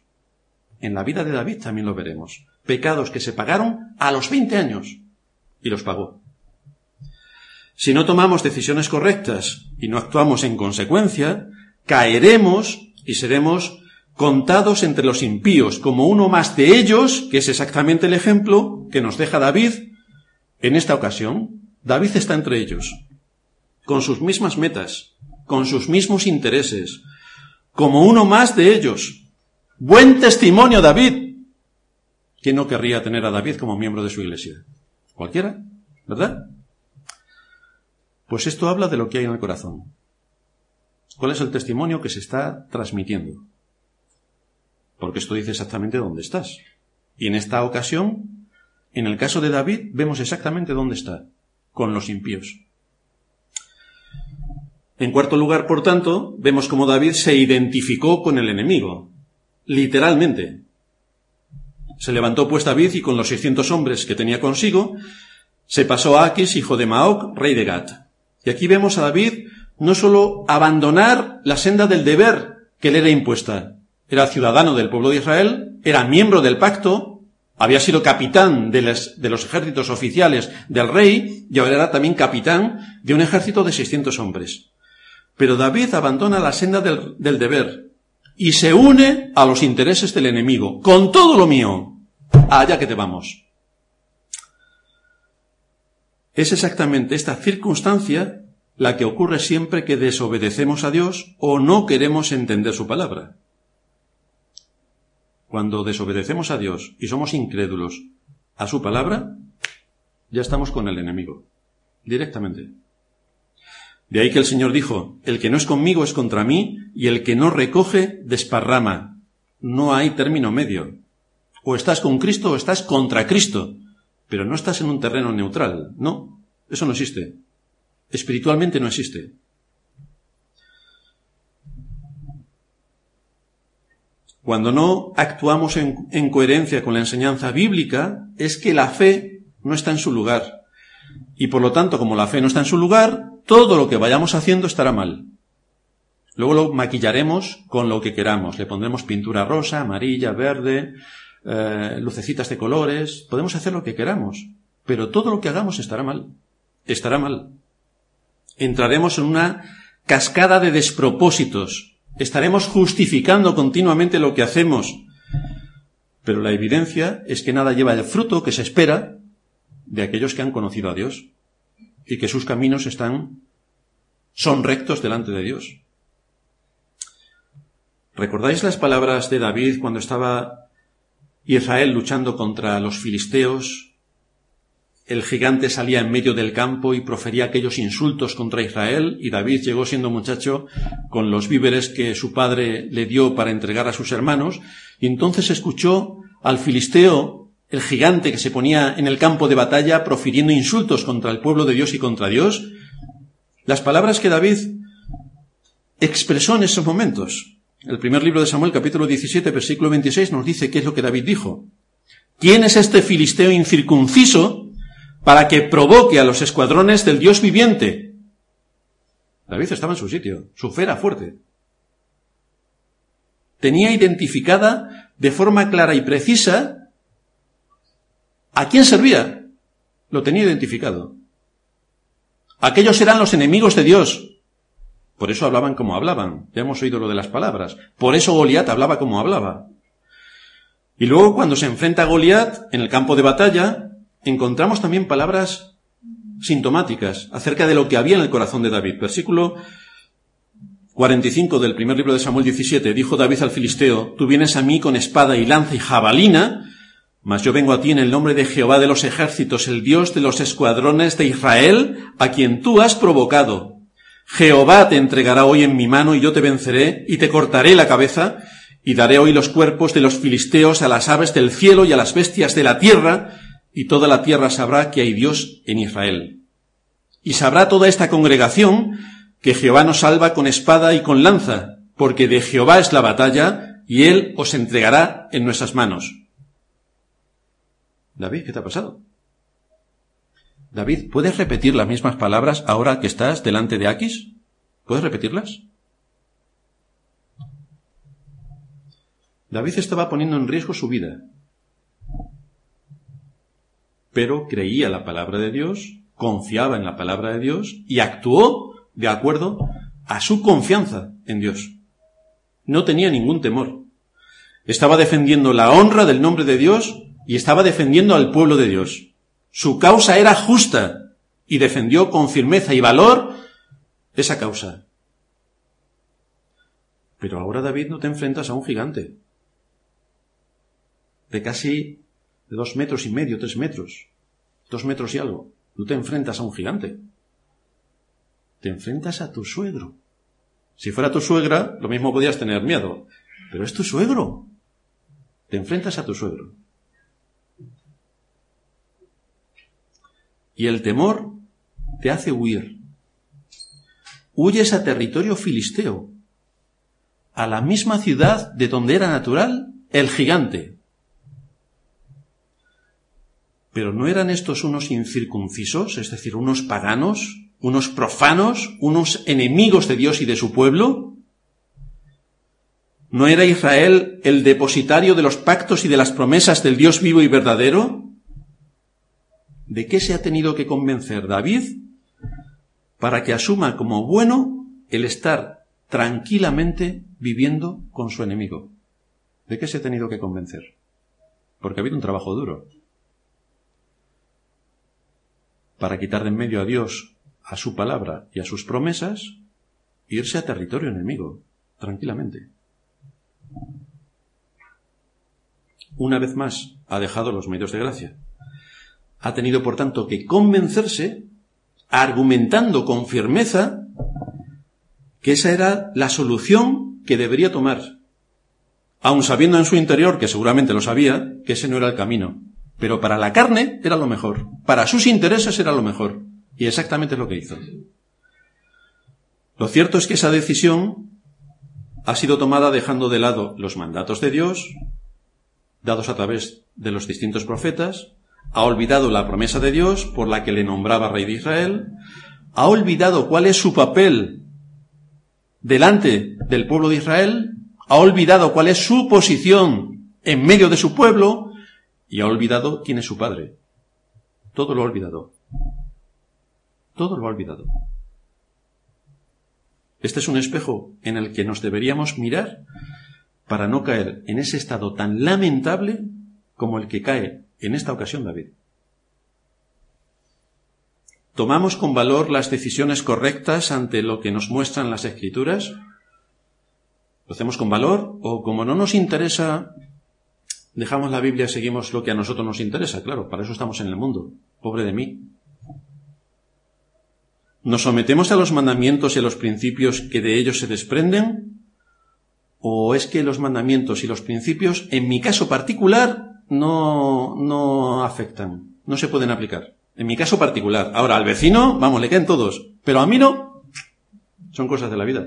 Pecados que se pagaron a los 20 años. Y los pagó. Si no tomamos decisiones correctas y no actuamos en consecuencia, caeremos y seremos contados entre los impíos, como uno más de ellos, que es exactamente el ejemplo que nos deja David en esta ocasión. David está entre ellos, con sus mismas metas, con sus mismos intereses, como uno más de ellos. Buen testimonio, David. ¿Quién no querría tener a David como miembro de su iglesia? Cualquiera, ¿verdad? Pues esto habla de lo que hay en el corazón. ¿Cuál es el testimonio que se está transmitiendo? Porque esto dice exactamente dónde estás. Y en esta ocasión, en el caso de David, vemos exactamente dónde está, con los impíos. En cuarto lugar, por tanto, vemos cómo David se identificó con el enemigo, literalmente. Se levantó pues David y con los 600 hombres que tenía consigo, se pasó a Aquis, hijo de Maoc, rey de Gat. Y aquí vemos a David no solo abandonar la senda del deber que le era impuesta. Era ciudadano del pueblo de Israel, era miembro del pacto, había sido capitán de los ejércitos oficiales del rey y ahora era también capitán de un ejército de 600 hombres. Pero David abandona la senda del deber y se une a los intereses del enemigo. Con todo lo mío, allá que te vamos. Es exactamente esta circunstancia la que ocurre siempre que desobedecemos a Dios o no queremos entender su palabra. Cuando desobedecemos a Dios y somos incrédulos a su palabra, ya estamos con el enemigo, directamente. De ahí que el Señor dijo: el que no es conmigo es contra mí, y el que no recoge desparrama. No hay término medio. O estás con Cristo o estás contra Cristo, pero no estás en un terreno neutral. No, eso no existe. Espiritualmente no existe. Cuando no actuamos en coherencia con la enseñanza bíblica, es que la fe no está en su lugar. Y por lo tanto, como la fe no está en su lugar, todo lo que vayamos haciendo estará mal. Luego lo maquillaremos con lo que queramos. Le pondremos pintura rosa, amarilla, verde, lucecitas de colores. Podemos hacer lo que queramos, pero todo lo que hagamos estará mal. Estará mal. Entraremos en una cascada de despropósitos. Estaremos justificando continuamente lo que hacemos. Pero la evidencia es que nada lleva el fruto que se espera de aquellos que han conocido a Dios y que sus caminos son rectos delante de Dios. ¿Recordáis las palabras de David cuando estaba Israel luchando contra los filisteos? El gigante salía en medio del campo y profería aquellos insultos contra Israel, y David llegó siendo muchacho con los víveres que su padre le dio para entregar a sus hermanos, y entonces escuchó al filisteo, el gigante que se ponía en el campo de batalla, profiriendo insultos contra el pueblo de Dios y contra Dios. Las palabras que David expresó en esos momentos. El primer libro de Samuel, capítulo 17, versículo 26, nos dice qué es lo que David dijo. ¿Quién es este filisteo incircunciso para que provoque a los escuadrones del Dios viviente? David estaba en su sitio, su fe era fuerte. Tenía identificada de forma clara y precisa a quién servía. Lo tenía identificado. Aquellos eran los enemigos de Dios. Por eso hablaban como hablaban. Ya hemos oído lo de las palabras. Por eso Goliat hablaba como hablaba. Y luego cuando se enfrenta a Goliat en el campo de batalla, encontramos también palabras sintomáticas acerca de lo que había en el corazón de David. Versículo 45 del primer libro de Samuel 17. Dijo David al filisteo: tú vienes a mí con espada y lanza y jabalina, mas yo vengo a ti en el nombre de Jehová de los ejércitos, el Dios de los escuadrones de Israel, a quien tú has provocado. Jehová te entregará hoy en mi mano y yo te venceré y te cortaré la cabeza y daré hoy los cuerpos de los filisteos a las aves del cielo y a las bestias de la tierra, y toda la tierra sabrá que hay Dios en Israel. Y sabrá toda esta congregación que Jehová nos salva con espada y con lanza, porque de Jehová es la batalla y él os entregará en nuestras manos. David, ¿qué te ha pasado? David, ¿puedes repetir las mismas palabras ahora que estás delante de Aquis? ¿Puedes repetirlas? David estaba poniendo en riesgo su vida, pero creía la palabra de Dios, confiaba en la palabra de Dios y actuó de acuerdo a su confianza en Dios. No tenía ningún temor. Estaba defendiendo la honra del nombre de Dios y estaba defendiendo al pueblo de Dios. Su causa era justa y defendió con firmeza y valor esa causa. Pero ahora, David, no te enfrentas a un gigante de casi 2,5 metros, 3 metros, 2 metros y algo. No te enfrentas a un gigante. Te enfrentas a tu suegro. Si fuera tu suegra, lo mismo podías tener miedo. Pero es tu suegro. Te enfrentas a tu suegro. Y el temor te hace huir. Huyes a territorio filisteo, a la misma ciudad de donde era natural el gigante. Pero ¿no eran estos unos incircuncisos, es decir, unos paganos, unos profanos, unos enemigos de Dios y de su pueblo? ¿No era Israel el depositario de los pactos y de las promesas del Dios vivo y verdadero? ¿De qué se ha tenido que convencer David para que asuma como bueno el estar tranquilamente viviendo con su enemigo? ¿De qué se ha tenido que convencer? Porque ha habido un trabajo duro para quitar de en medio a Dios, a su palabra y a sus promesas, e irse a territorio enemigo, tranquilamente. Una vez más, ha dejado los medios de gracia. Ha tenido, por tanto, que convencerse, argumentando con firmeza, que esa era la solución que debería tomar, aun sabiendo en su interior, que seguramente lo sabía, que ese no era el camino. Pero para la carne era lo mejor, para sus intereses era lo mejor, y exactamente es lo que hizo. Lo cierto es que esa decisión ha sido tomada dejando de lado los mandatos de Dios, dados a través de los distintos profetas, ha olvidado la promesa de Dios por la que le nombraba rey de Israel, ha olvidado cuál es su papel delante del pueblo de Israel, ha olvidado cuál es su posición en medio de su pueblo y ha olvidado quién es su padre. Todo lo ha olvidado. Todo lo ha olvidado. Este es un espejo en el que nos deberíamos mirar para no caer en ese estado tan lamentable como el que cae en esta ocasión David. ¿Tomamos con valor las decisiones correctas ante lo que nos muestran las Escrituras? ¿Lo hacemos con valor? ¿O como no nos interesa, dejamos la Biblia y seguimos lo que a nosotros nos interesa? Claro, para eso estamos en el mundo. Pobre de mí. ¿Nos sometemos a los mandamientos y a los principios que de ellos se desprenden? ¿O es que los mandamientos y los principios, en mi caso particular, no afectan, no se pueden aplicar? En mi caso particular. Ahora, al vecino, vamos, le caen todos. Pero a mí no. Son cosas de la vida.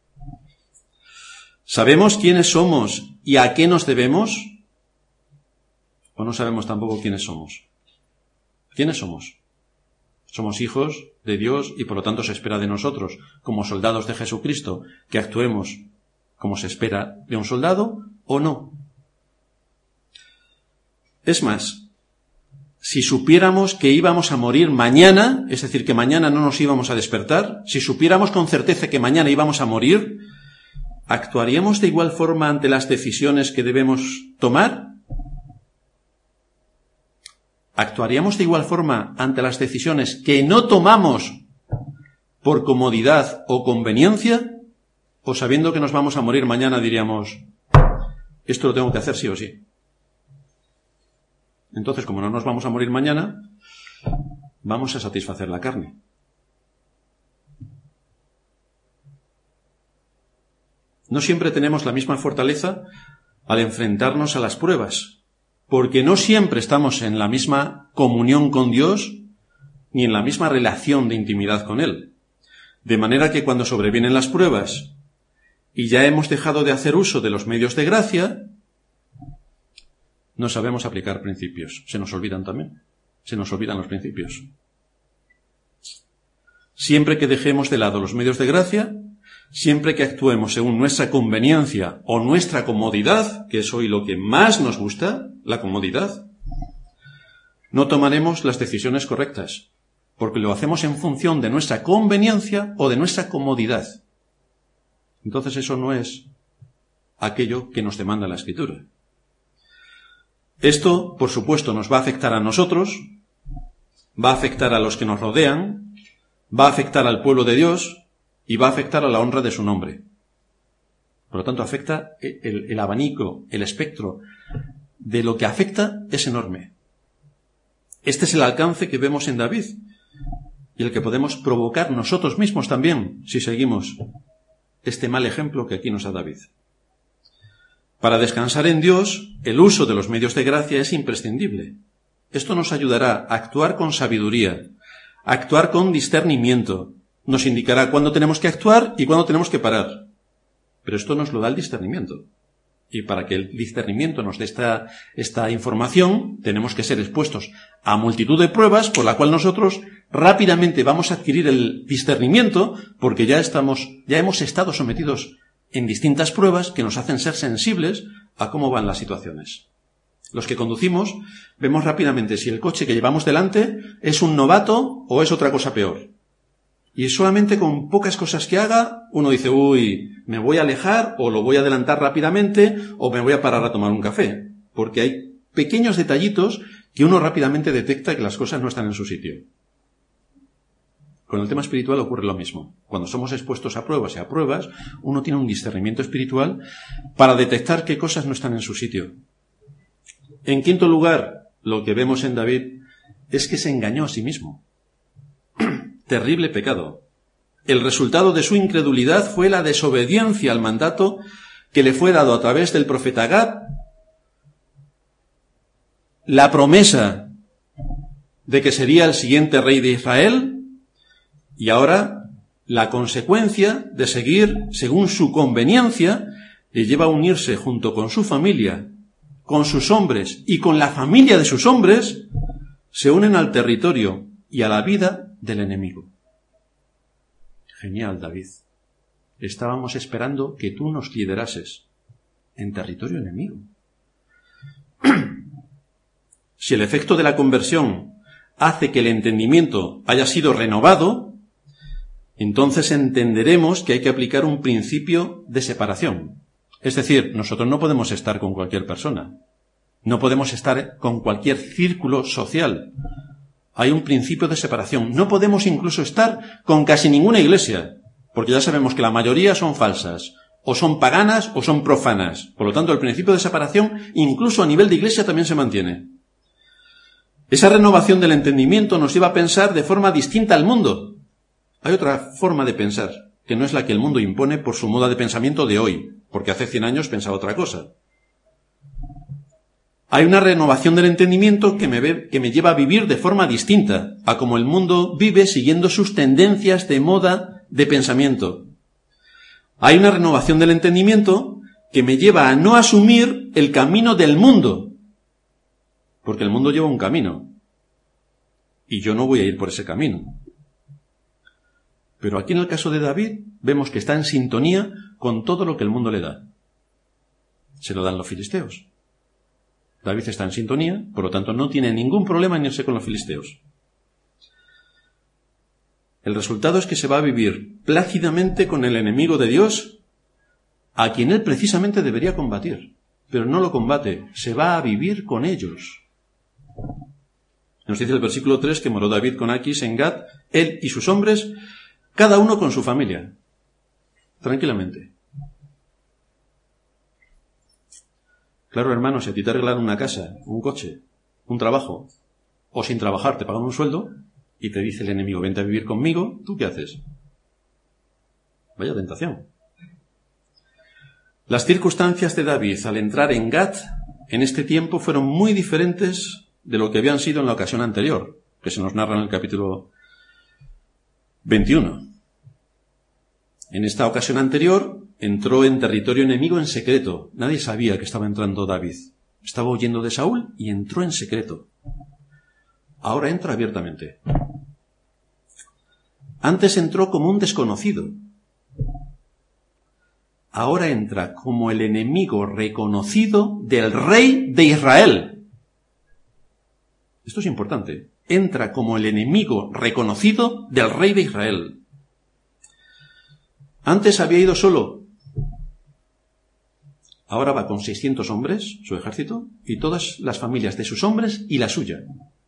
¿Sabemos quiénes somos y a qué nos debemos? ¿O no sabemos tampoco quiénes somos? ¿Quiénes somos? Somos hijos de Dios y por lo tanto se espera de nosotros, como soldados de Jesucristo, que actuemos como se espera de un soldado o no. Es más, si supiéramos que íbamos a morir mañana, es decir, que mañana no nos íbamos a despertar, si supiéramos con certeza que mañana íbamos a morir, ¿actuaríamos de igual forma ante las decisiones que debemos tomar? ¿Actuaríamos de igual forma ante las decisiones que no tomamos por comodidad o conveniencia? ¿O sabiendo que nos vamos a morir mañana diríamos, esto lo tengo que hacer sí o sí? Entonces, como no nos vamos a morir mañana, vamos a satisfacer la carne. No siempre tenemos la misma fortaleza al enfrentarnos a las pruebas, porque no siempre estamos en la misma comunión con Dios ni en la misma relación de intimidad con Él. De manera que cuando sobrevienen las pruebas y ya hemos dejado de hacer uso de los medios de gracia, no sabemos aplicar principios. Se nos olvidan también. Se nos olvidan los principios. Siempre que dejemos de lado los medios de gracia, siempre que actuemos según nuestra conveniencia o nuestra comodidad, que es hoy lo que más nos gusta, la comodidad, no tomaremos las decisiones correctas, porque lo hacemos en función de nuestra conveniencia o de nuestra comodidad. Entonces eso no es aquello que nos demanda la Escritura. Esto, por supuesto, nos va a afectar a nosotros, va a afectar a los que nos rodean, va a afectar al pueblo de Dios y va a afectar a la honra de su nombre. Por lo tanto, afecta el abanico, el espectro de lo que afecta es enorme. Este es el alcance que vemos en David y el que podemos provocar nosotros mismos también si seguimos este mal ejemplo que aquí nos da David. Para descansar en Dios, el uso de los medios de gracia es imprescindible. Esto nos ayudará a actuar con sabiduría, a actuar con discernimiento. Nos indicará cuándo tenemos que actuar y cuándo tenemos que parar. Pero esto nos lo da el discernimiento. Y para que el discernimiento nos dé esta información, tenemos que ser expuestos a multitud de pruebas por la cual nosotros rápidamente vamos a adquirir el discernimiento porque ya hemos estado sometidos en distintas pruebas que nos hacen ser sensibles a cómo van las situaciones. Los que conducimos vemos rápidamente si el coche que llevamos delante es un novato o es otra cosa peor. Y solamente con pocas cosas que haga, uno dice, me voy a alejar o lo voy a adelantar rápidamente o me voy a parar a tomar un café. Porque hay pequeños detallitos que uno rápidamente detecta que las cosas no están en su sitio. Con el tema espiritual ocurre lo mismo. Cuando somos expuestos a pruebas y a pruebas, uno tiene un discernimiento espiritual para detectar qué cosas no están en su sitio. En quinto lugar, lo que vemos en David es que se engañó a sí mismo. Terrible pecado. El resultado de su incredulidad fue la desobediencia al mandato que le fue dado a través del profeta Gad, la promesa de que sería el siguiente rey de Israel, y ahora la consecuencia de seguir según su conveniencia le lleva a unirse junto con su familia, con sus hombres y con la familia de sus hombres, se unen al territorio y a la vida del enemigo. Genial, David. Estábamos esperando que tú nos liderases en territorio enemigo. Si el efecto de la conversión hace que el entendimiento haya sido renovado, entonces entenderemos que hay que aplicar un principio de separación. Es decir, nosotros no podemos estar con cualquier persona. No podemos estar con cualquier círculo social. Hay un principio de separación. No podemos incluso estar con casi ninguna iglesia, porque ya sabemos que la mayoría son falsas, o son paganas o son profanas. Por lo tanto, el principio de separación, incluso a nivel de iglesia, también se mantiene. Esa renovación del entendimiento nos lleva a pensar de forma distinta al mundo. Hay otra forma de pensar, que no es la que el mundo impone por su moda de pensamiento de hoy, porque hace 100 años pensaba otra cosa. Hay una renovación del entendimiento que me lleva a vivir de forma distinta a como el mundo vive siguiendo sus tendencias de moda de pensamiento. Hay una renovación del entendimiento que me lleva a no asumir el camino del mundo, porque el mundo lleva un camino, y yo no voy a ir por ese camino. Pero aquí en el caso de David vemos que está en sintonía con todo lo que el mundo le da. Se lo dan los filisteos. David está en sintonía, por lo tanto no tiene ningún problema en irse con los filisteos. El resultado es que se va a vivir plácidamente con el enemigo de Dios, a quien él precisamente debería combatir, pero no lo combate, se va a vivir con ellos. Nos dice el versículo 3 que moró David con Aquis en Gat, él y sus hombres, cada uno con su familia, tranquilamente. Claro, hermano, si a ti te arreglan una casa, un coche, un trabajo, o sin trabajar te pagan un sueldo, y te dice el enemigo, vente a vivir conmigo, ¿tú qué haces? Vaya tentación. Las circunstancias de David al entrar en Gat, en este tiempo, fueron muy diferentes de lo que habían sido en la ocasión anterior, que se nos narra en el capítulo 21. En esta ocasión anterior, entró en territorio enemigo en secreto. Nadie sabía que estaba entrando David. Estaba huyendo de Saúl y entró en secreto. Ahora entra abiertamente. Antes entró como un desconocido. Ahora entra como el enemigo reconocido del rey de Israel. Esto es importante. Entra como el enemigo reconocido del rey de Israel. Antes había ido solo. Ahora va con 600 hombres, su ejército, y todas las familias de sus hombres y la suya.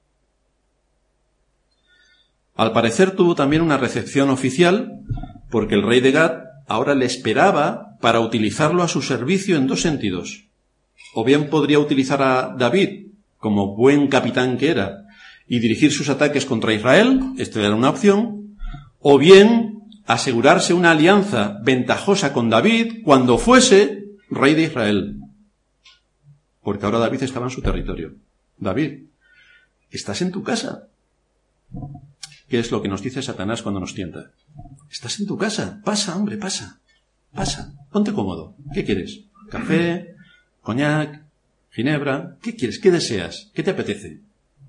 Al parecer tuvo también una recepción oficial, porque el rey de Gat ahora le esperaba para utilizarlo a su servicio en dos sentidos. O bien podría utilizar a David, como buen capitán que era, y dirigir sus ataques contra Israel, esta era una opción, o bien asegurarse una alianza ventajosa con David cuando fuese rey de Israel. Porque ahora David estaba en su territorio. David, ¿estás en tu casa? ¿Qué es lo que nos dice Satanás cuando nos tienta? Estás en tu casa. Pasa, hombre, pasa. Pasa. Ponte cómodo. ¿Qué quieres? ¿Café? ¿Coñac? ¿Ginebra? ¿Qué quieres? ¿Qué deseas? ¿Qué te apetece?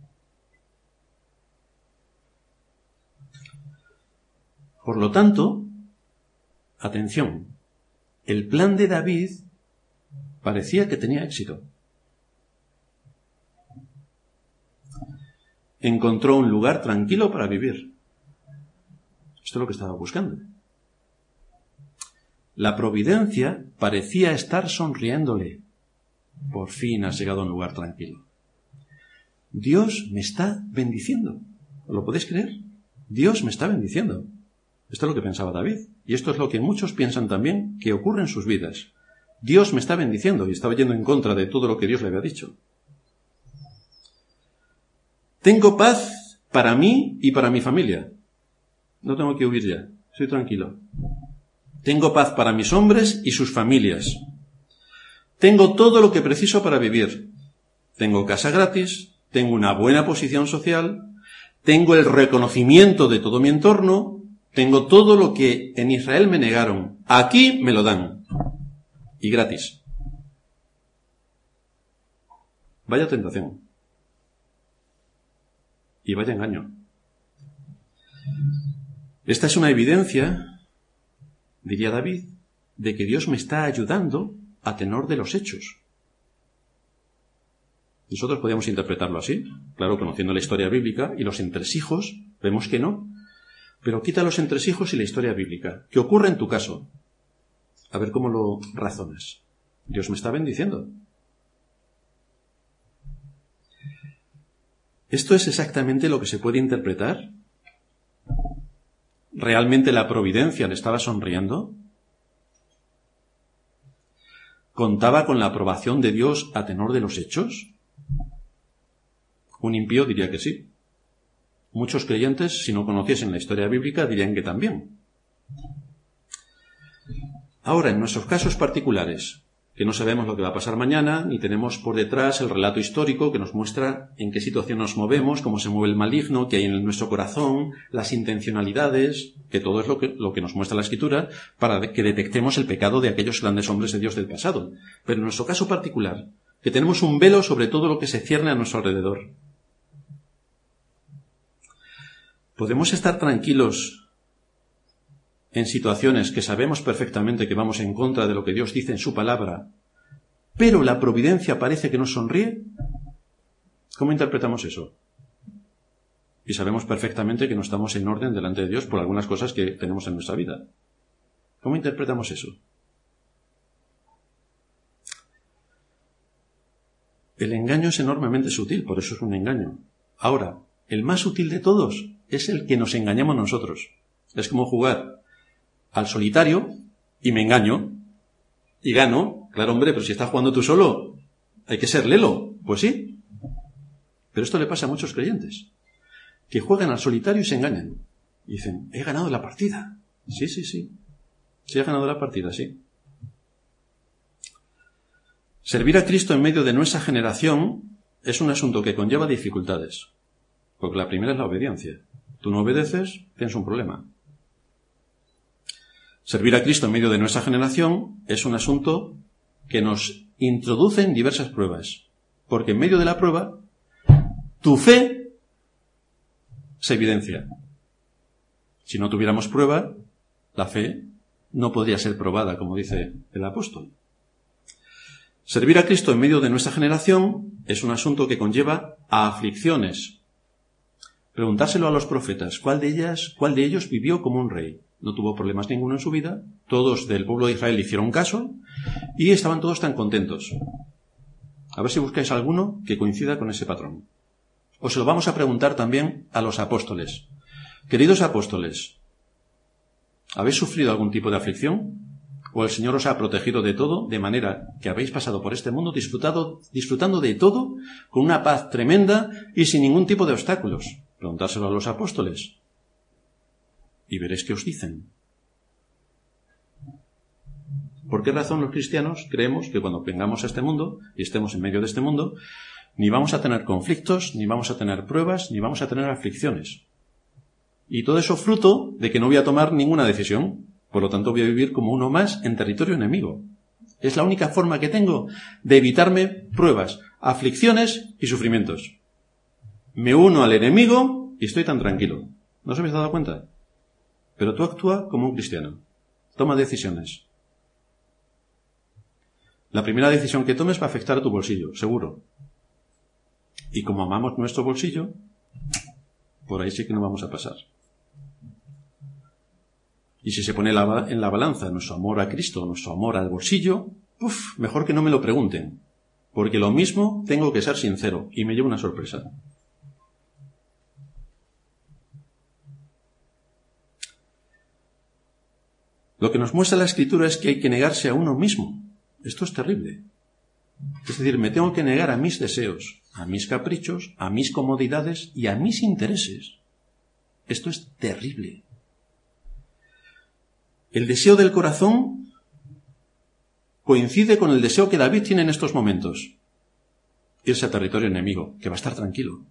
Por lo tanto, atención, el plan de David parecía que tenía éxito. Encontró un lugar tranquilo para vivir. Esto es lo que estaba buscando. La providencia parecía estar sonriéndole. Por fin has llegado a un lugar tranquilo. Dios me está bendiciendo. ¿Lo podéis creer? Dios me está bendiciendo. Esto es lo que pensaba David. Y esto es lo que muchos piensan también que ocurre en sus vidas. Dios me está bendiciendo y estaba yendo en contra de todo lo que Dios le había dicho. Tengo paz para mí y para mi familia. No tengo que huir ya. Estoy tranquilo. Tengo paz para mis hombres y sus familias. Tengo todo lo que preciso para vivir. Tengo casa gratis. Tengo una buena posición social. Tengo el reconocimiento de todo mi entorno. Tengo todo lo que en Israel me negaron. Aquí me lo dan. Y gratis. Vaya tentación. Y vaya engaño. Esta es una evidencia, diría David, de que Dios me está ayudando a tenor de los hechos. Nosotros podríamos interpretarlo así. Claro, conociendo la historia bíblica y los entresijos, vemos que no. Pero quita los entresijos y la historia bíblica. ¿Qué ocurre en tu caso? A ver cómo lo razonas. Dios me está bendiciendo. ¿Esto es exactamente lo que se puede interpretar? ¿Realmente la providencia le estaba sonriendo? ¿Contaba con la aprobación de Dios a tenor de los hechos? Un impío diría que sí. Muchos creyentes, si no conociesen la historia bíblica, dirían que también. Ahora, en nuestros casos particulares, que no sabemos lo que va a pasar mañana, ni tenemos por detrás el relato histórico que nos muestra en qué situación nos movemos, cómo se mueve el maligno, qué hay en nuestro corazón, las intencionalidades, que todo es lo que nos muestra la Escritura, para que detectemos el pecado de aquellos grandes hombres de Dios del pasado. Pero en nuestro caso particular, que tenemos un velo sobre todo lo que se cierne a nuestro alrededor, ¿podemos estar tranquilos en situaciones que sabemos perfectamente que vamos en contra de lo que Dios dice en su palabra, pero la providencia parece que nos sonríe? ¿Cómo interpretamos eso? Y sabemos perfectamente que no estamos en orden delante de Dios por algunas cosas que tenemos en nuestra vida. ¿Cómo interpretamos eso? El engaño es enormemente sutil, por eso es un engaño. Ahora, el más sutil de todos es el que nos engañamos nosotros. Es como jugar al solitario y me engaño y gano. Claro, hombre, pero si estás jugando tú solo, hay que ser lelo. Pues sí. Pero esto le pasa a muchos creyentes, que juegan al solitario y se engañan. Y dicen, he ganado la partida. Sí. Sí, he ganado la partida, sí. Servir a Cristo en medio de nuestra generación es un asunto que conlleva dificultades. Porque la primera es la obediencia. Tú no obedeces, tienes un problema. Servir a Cristo en medio de nuestra generación es un asunto que nos introduce en diversas pruebas. Porque en medio de la prueba, tu fe se evidencia. Si no tuviéramos prueba, la fe no podría ser probada, como dice el apóstol. Servir a Cristo en medio de nuestra generación es un asunto que conlleva a aflicciones. Preguntárselo a los profetas, ¿cuál de ellos vivió como un rey? No tuvo problemas ninguno en su vida, todos del pueblo de Israel hicieron caso y estaban todos tan contentos. A ver si buscáis alguno que coincida con ese patrón. O se lo vamos a preguntar también a los apóstoles. Queridos apóstoles, ¿habéis sufrido algún tipo de aflicción? ¿O el Señor os ha protegido de todo, de manera que habéis pasado por este mundo disfrutando de todo, con una paz tremenda y sin ningún tipo de obstáculos? Preguntárselo a los apóstoles y veréis qué os dicen. ¿Por qué razón los cristianos creemos que cuando vengamos a este mundo y estemos en medio de este mundo, ni vamos a tener conflictos, ni vamos a tener pruebas, ni vamos a tener aflicciones? Y todo eso fruto de que no voy a tomar ninguna decisión. Por lo tanto, voy a vivir como uno más en territorio enemigo. Es la única forma que tengo de evitarme pruebas, aflicciones y sufrimientos. Me uno al enemigo y estoy tan tranquilo. ¿No os habéis dado cuenta? Pero tú actúa como un cristiano. Toma decisiones. La primera decisión que tomes va a afectar a tu bolsillo, seguro. Y como amamos nuestro bolsillo, por ahí sí que no vamos a pasar. Y si se pone en la balanza nuestro amor a Cristo, nuestro amor al bolsillo, mejor que no me lo pregunten. Porque lo mismo tengo que ser sincero y me llevo una sorpresa. Lo que nos muestra la Escritura es que hay que negarse a uno mismo. Esto es terrible. Es decir, me tengo que negar a mis deseos, a mis caprichos, a mis comodidades y a mis intereses. Esto es terrible. El deseo del corazón coincide con el deseo que David tiene en estos momentos. Irse a territorio enemigo, que va a estar tranquilo.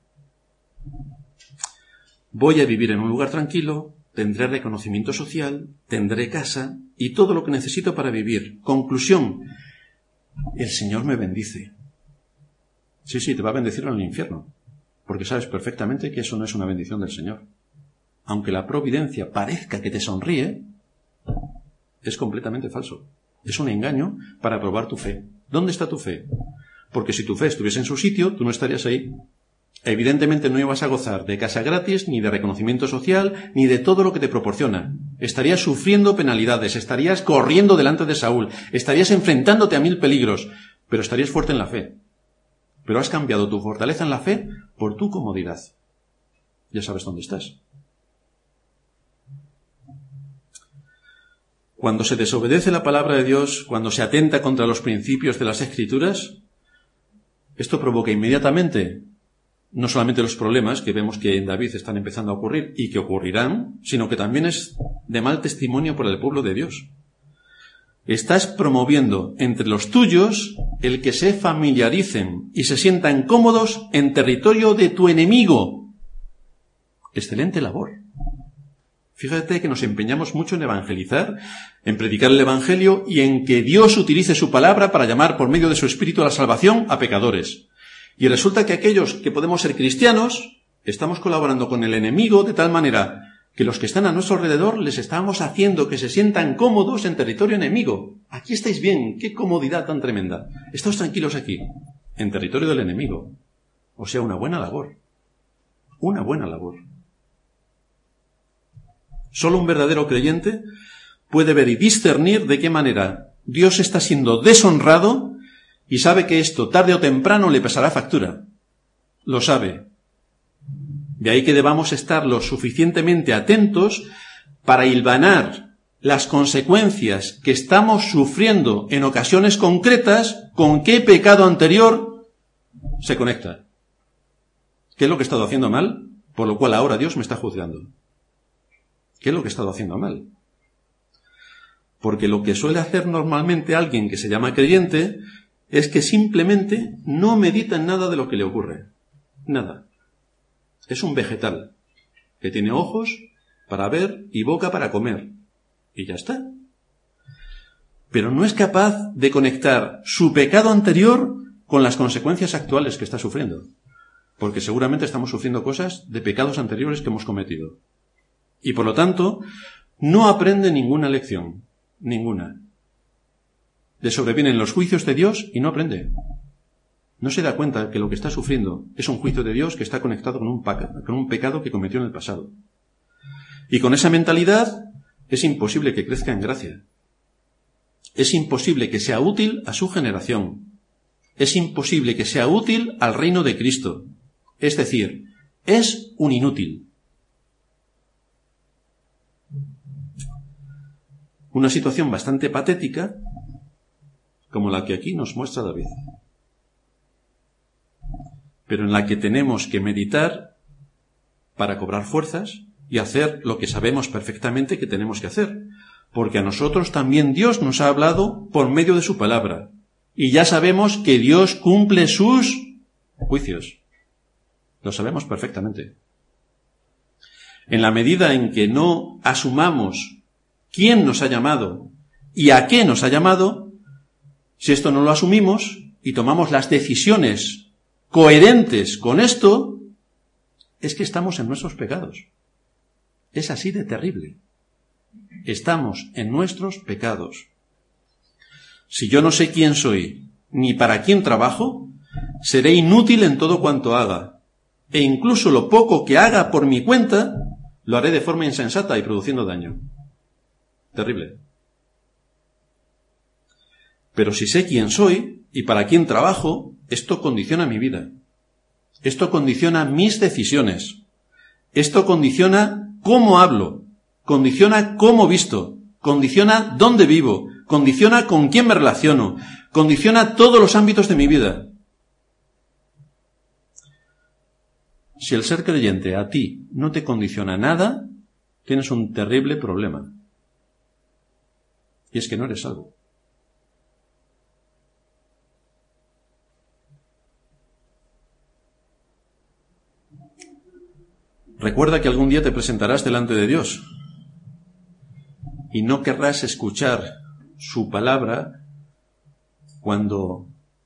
Voy a vivir en un lugar tranquilo, tendré reconocimiento social, tendré casa y todo lo que necesito para vivir. Conclusión, el Señor me bendice. Sí, te va a bendecir en el infierno, porque sabes perfectamente que eso no es una bendición del Señor. Aunque la providencia parezca que te sonríe, es completamente falso. Es un engaño para probar tu fe. ¿Dónde está tu fe? Porque si tu fe estuviese en su sitio, tú no estarías ahí. Evidentemente no ibas a gozar de casa gratis, ni de reconocimiento social, ni de todo lo que te proporciona. Estarías sufriendo penalidades, estarías corriendo delante de Saúl, estarías enfrentándote a 1000 peligros, pero estarías fuerte en la fe. Pero has cambiado tu fortaleza en la fe por tu comodidad. Ya sabes dónde estás. Cuando se desobedece la palabra de Dios, cuando se atenta contra los principios de las Escrituras, esto provoca inmediatamente no solamente los problemas que vemos que en David están empezando a ocurrir y que ocurrirán, sino que también es de mal testimonio por el pueblo de Dios. Estás promoviendo entre los tuyos el que se familiaricen y se sientan cómodos en territorio de tu enemigo. Excelente labor. Fíjate que nos empeñamos mucho en evangelizar, en predicar el Evangelio y en que Dios utilice su palabra para llamar por medio de su Espíritu a la salvación a pecadores. Y resulta que aquellos que podemos ser cristianos, estamos colaborando con el enemigo de tal manera que los que están a nuestro alrededor les estamos haciendo que se sientan cómodos en territorio enemigo. Aquí estáis bien, qué comodidad tan tremenda. Estáos tranquilos aquí, en territorio del enemigo. O sea, una buena labor. Una buena labor. Solo un verdadero creyente puede ver y discernir de qué manera Dios está siendo deshonrado y sabe que esto tarde o temprano le pasará factura. Lo sabe. De ahí que debamos estar lo suficientemente atentos para hilvanar las consecuencias que estamos sufriendo en ocasiones concretas con qué pecado anterior se conecta. ¿Qué es lo que he estado haciendo mal? Por lo cual ahora Dios me está juzgando. ¿Qué es lo que he estado haciendo mal? Porque lo que suele hacer normalmente alguien que se llama creyente es que simplemente no medita en nada de lo que le ocurre. Nada. Es un vegetal que tiene ojos para ver y boca para comer. Y ya está. Pero no es capaz de conectar su pecado anterior con las consecuencias actuales que está sufriendo. Porque seguramente estamos sufriendo cosas de pecados anteriores que hemos cometido. Y por lo tanto, no aprende ninguna lección. Ninguna. Le sobrevienen los juicios de Dios y no aprende. No se da cuenta que lo que está sufriendo es un juicio de Dios que está conectado con un pecado que cometió en el pasado. Y con esa mentalidad es imposible que crezca en gracia. Es imposible que sea útil a su generación. Es imposible que sea útil al reino de Cristo. Es decir, es un inútil. Una situación bastante patética como la que aquí nos muestra David, pero en la que tenemos que meditar para cobrar fuerzas y hacer lo que sabemos perfectamente que tenemos que hacer, porque a nosotros también Dios nos ha hablado por medio de su palabra, y ya sabemos que Dios cumple sus juicios. Lo sabemos perfectamente. En la medida en que no asumamos quién nos ha llamado y a qué nos ha llamado, si esto no lo asumimos y tomamos las decisiones coherentes con esto, es que estamos en nuestros pecados. Es así de terrible. Estamos en nuestros pecados. Si yo no sé quién soy ni para quién trabajo, seré inútil en todo cuanto haga. E incluso lo poco que haga por mi cuenta, lo haré de forma insensata y produciendo daño. Terrible. Pero si sé quién soy y para quién trabajo, esto condiciona mi vida. Esto condiciona mis decisiones. Esto condiciona cómo hablo, condiciona cómo visto, condiciona dónde vivo, condiciona con quién me relaciono, condiciona todos los ámbitos de mi vida. Si el ser creyente a ti no te condiciona nada, tienes un terrible problema. Y es que no eres salvo. Recuerda que algún día te presentarás delante de Dios y no querrás escuchar su palabra cuando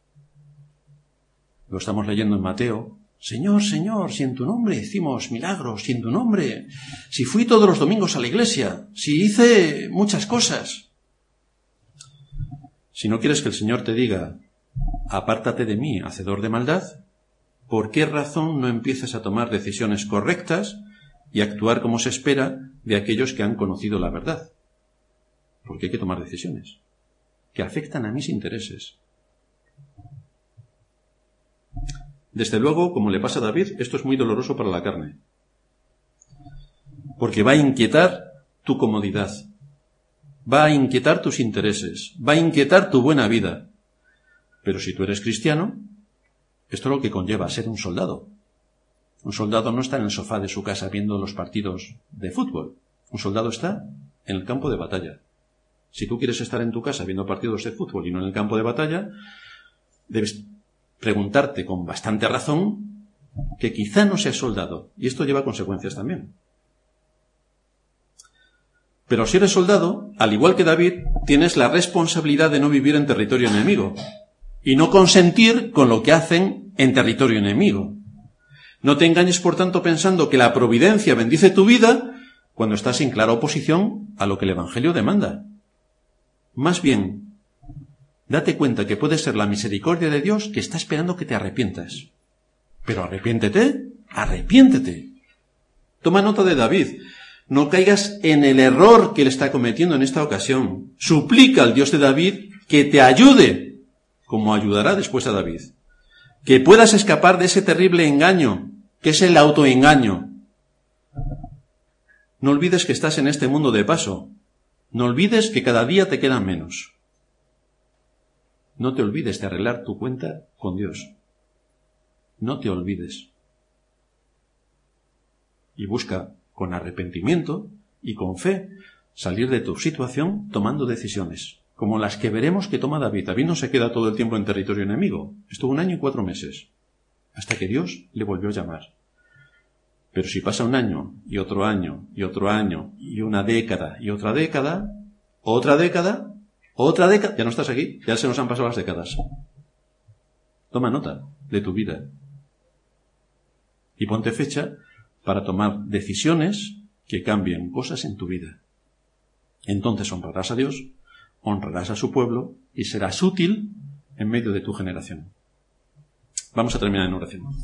lo estamos leyendo en Mateo. Señor, Señor, si en tu nombre hicimos milagros, si en tu nombre, si fui todos los domingos a la iglesia, si hice muchas cosas. Si no quieres que el Señor te diga, apártate de mí, hacedor de maldad, ¿por qué razón no empiezas a tomar decisiones correctas y actuar como se espera de aquellos que han conocido la verdad? Porque hay que tomar decisiones que afectan a mis intereses. Desde luego, como le pasa a David, esto es muy doloroso para la carne, porque va a inquietar tu comodidad, va a inquietar tus intereses, va a inquietar tu buena vida. Pero si tú eres cristiano, esto es lo que conlleva ser un soldado. Un soldado no está en el sofá de su casa viendo los partidos de fútbol. Un soldado está en el campo de batalla. Si tú quieres estar en tu casa viendo partidos de fútbol y no en el campo de batalla, debes preguntarte con bastante razón que quizá no seas soldado. Y esto lleva consecuencias también. Pero si eres soldado, al igual que David, tienes la responsabilidad de no vivir en territorio enemigo y no consentir con lo que hacen en territorio enemigo. No te engañes, por tanto, pensando que la providencia bendice tu vida cuando estás en clara oposición a lo que el Evangelio demanda. Más bien, date cuenta que puede ser la misericordia de Dios que está esperando que te arrepientas. Pero arrepiéntete. Toma nota de David. No caigas en el error que él está cometiendo en esta ocasión. Suplica al Dios de David que te ayude, como ayudará después a David. Que puedas escapar de ese terrible engaño, que es el autoengaño. No olvides que estás en este mundo de paso. No olvides que cada día te quedan menos. No te olvides de arreglar tu cuenta con Dios. No te olvides. Y busca con arrepentimiento y con fe salir de tu situación tomando decisiones, como las que veremos que toma David. David no se queda todo el tiempo en territorio enemigo. Estuvo 1 año y 4 meses, hasta que Dios le volvió a llamar. Pero si pasa 1 año, y otro año, y otro año, y una década, y otra década, ya no estás aquí, ya se nos han pasado las décadas. Toma nota de tu vida. Y ponte fecha para tomar decisiones que cambien cosas en tu vida. Entonces honrarás a Dios, honrarás a su pueblo y serás útil en medio de tu generación. Vamos a terminar en oración.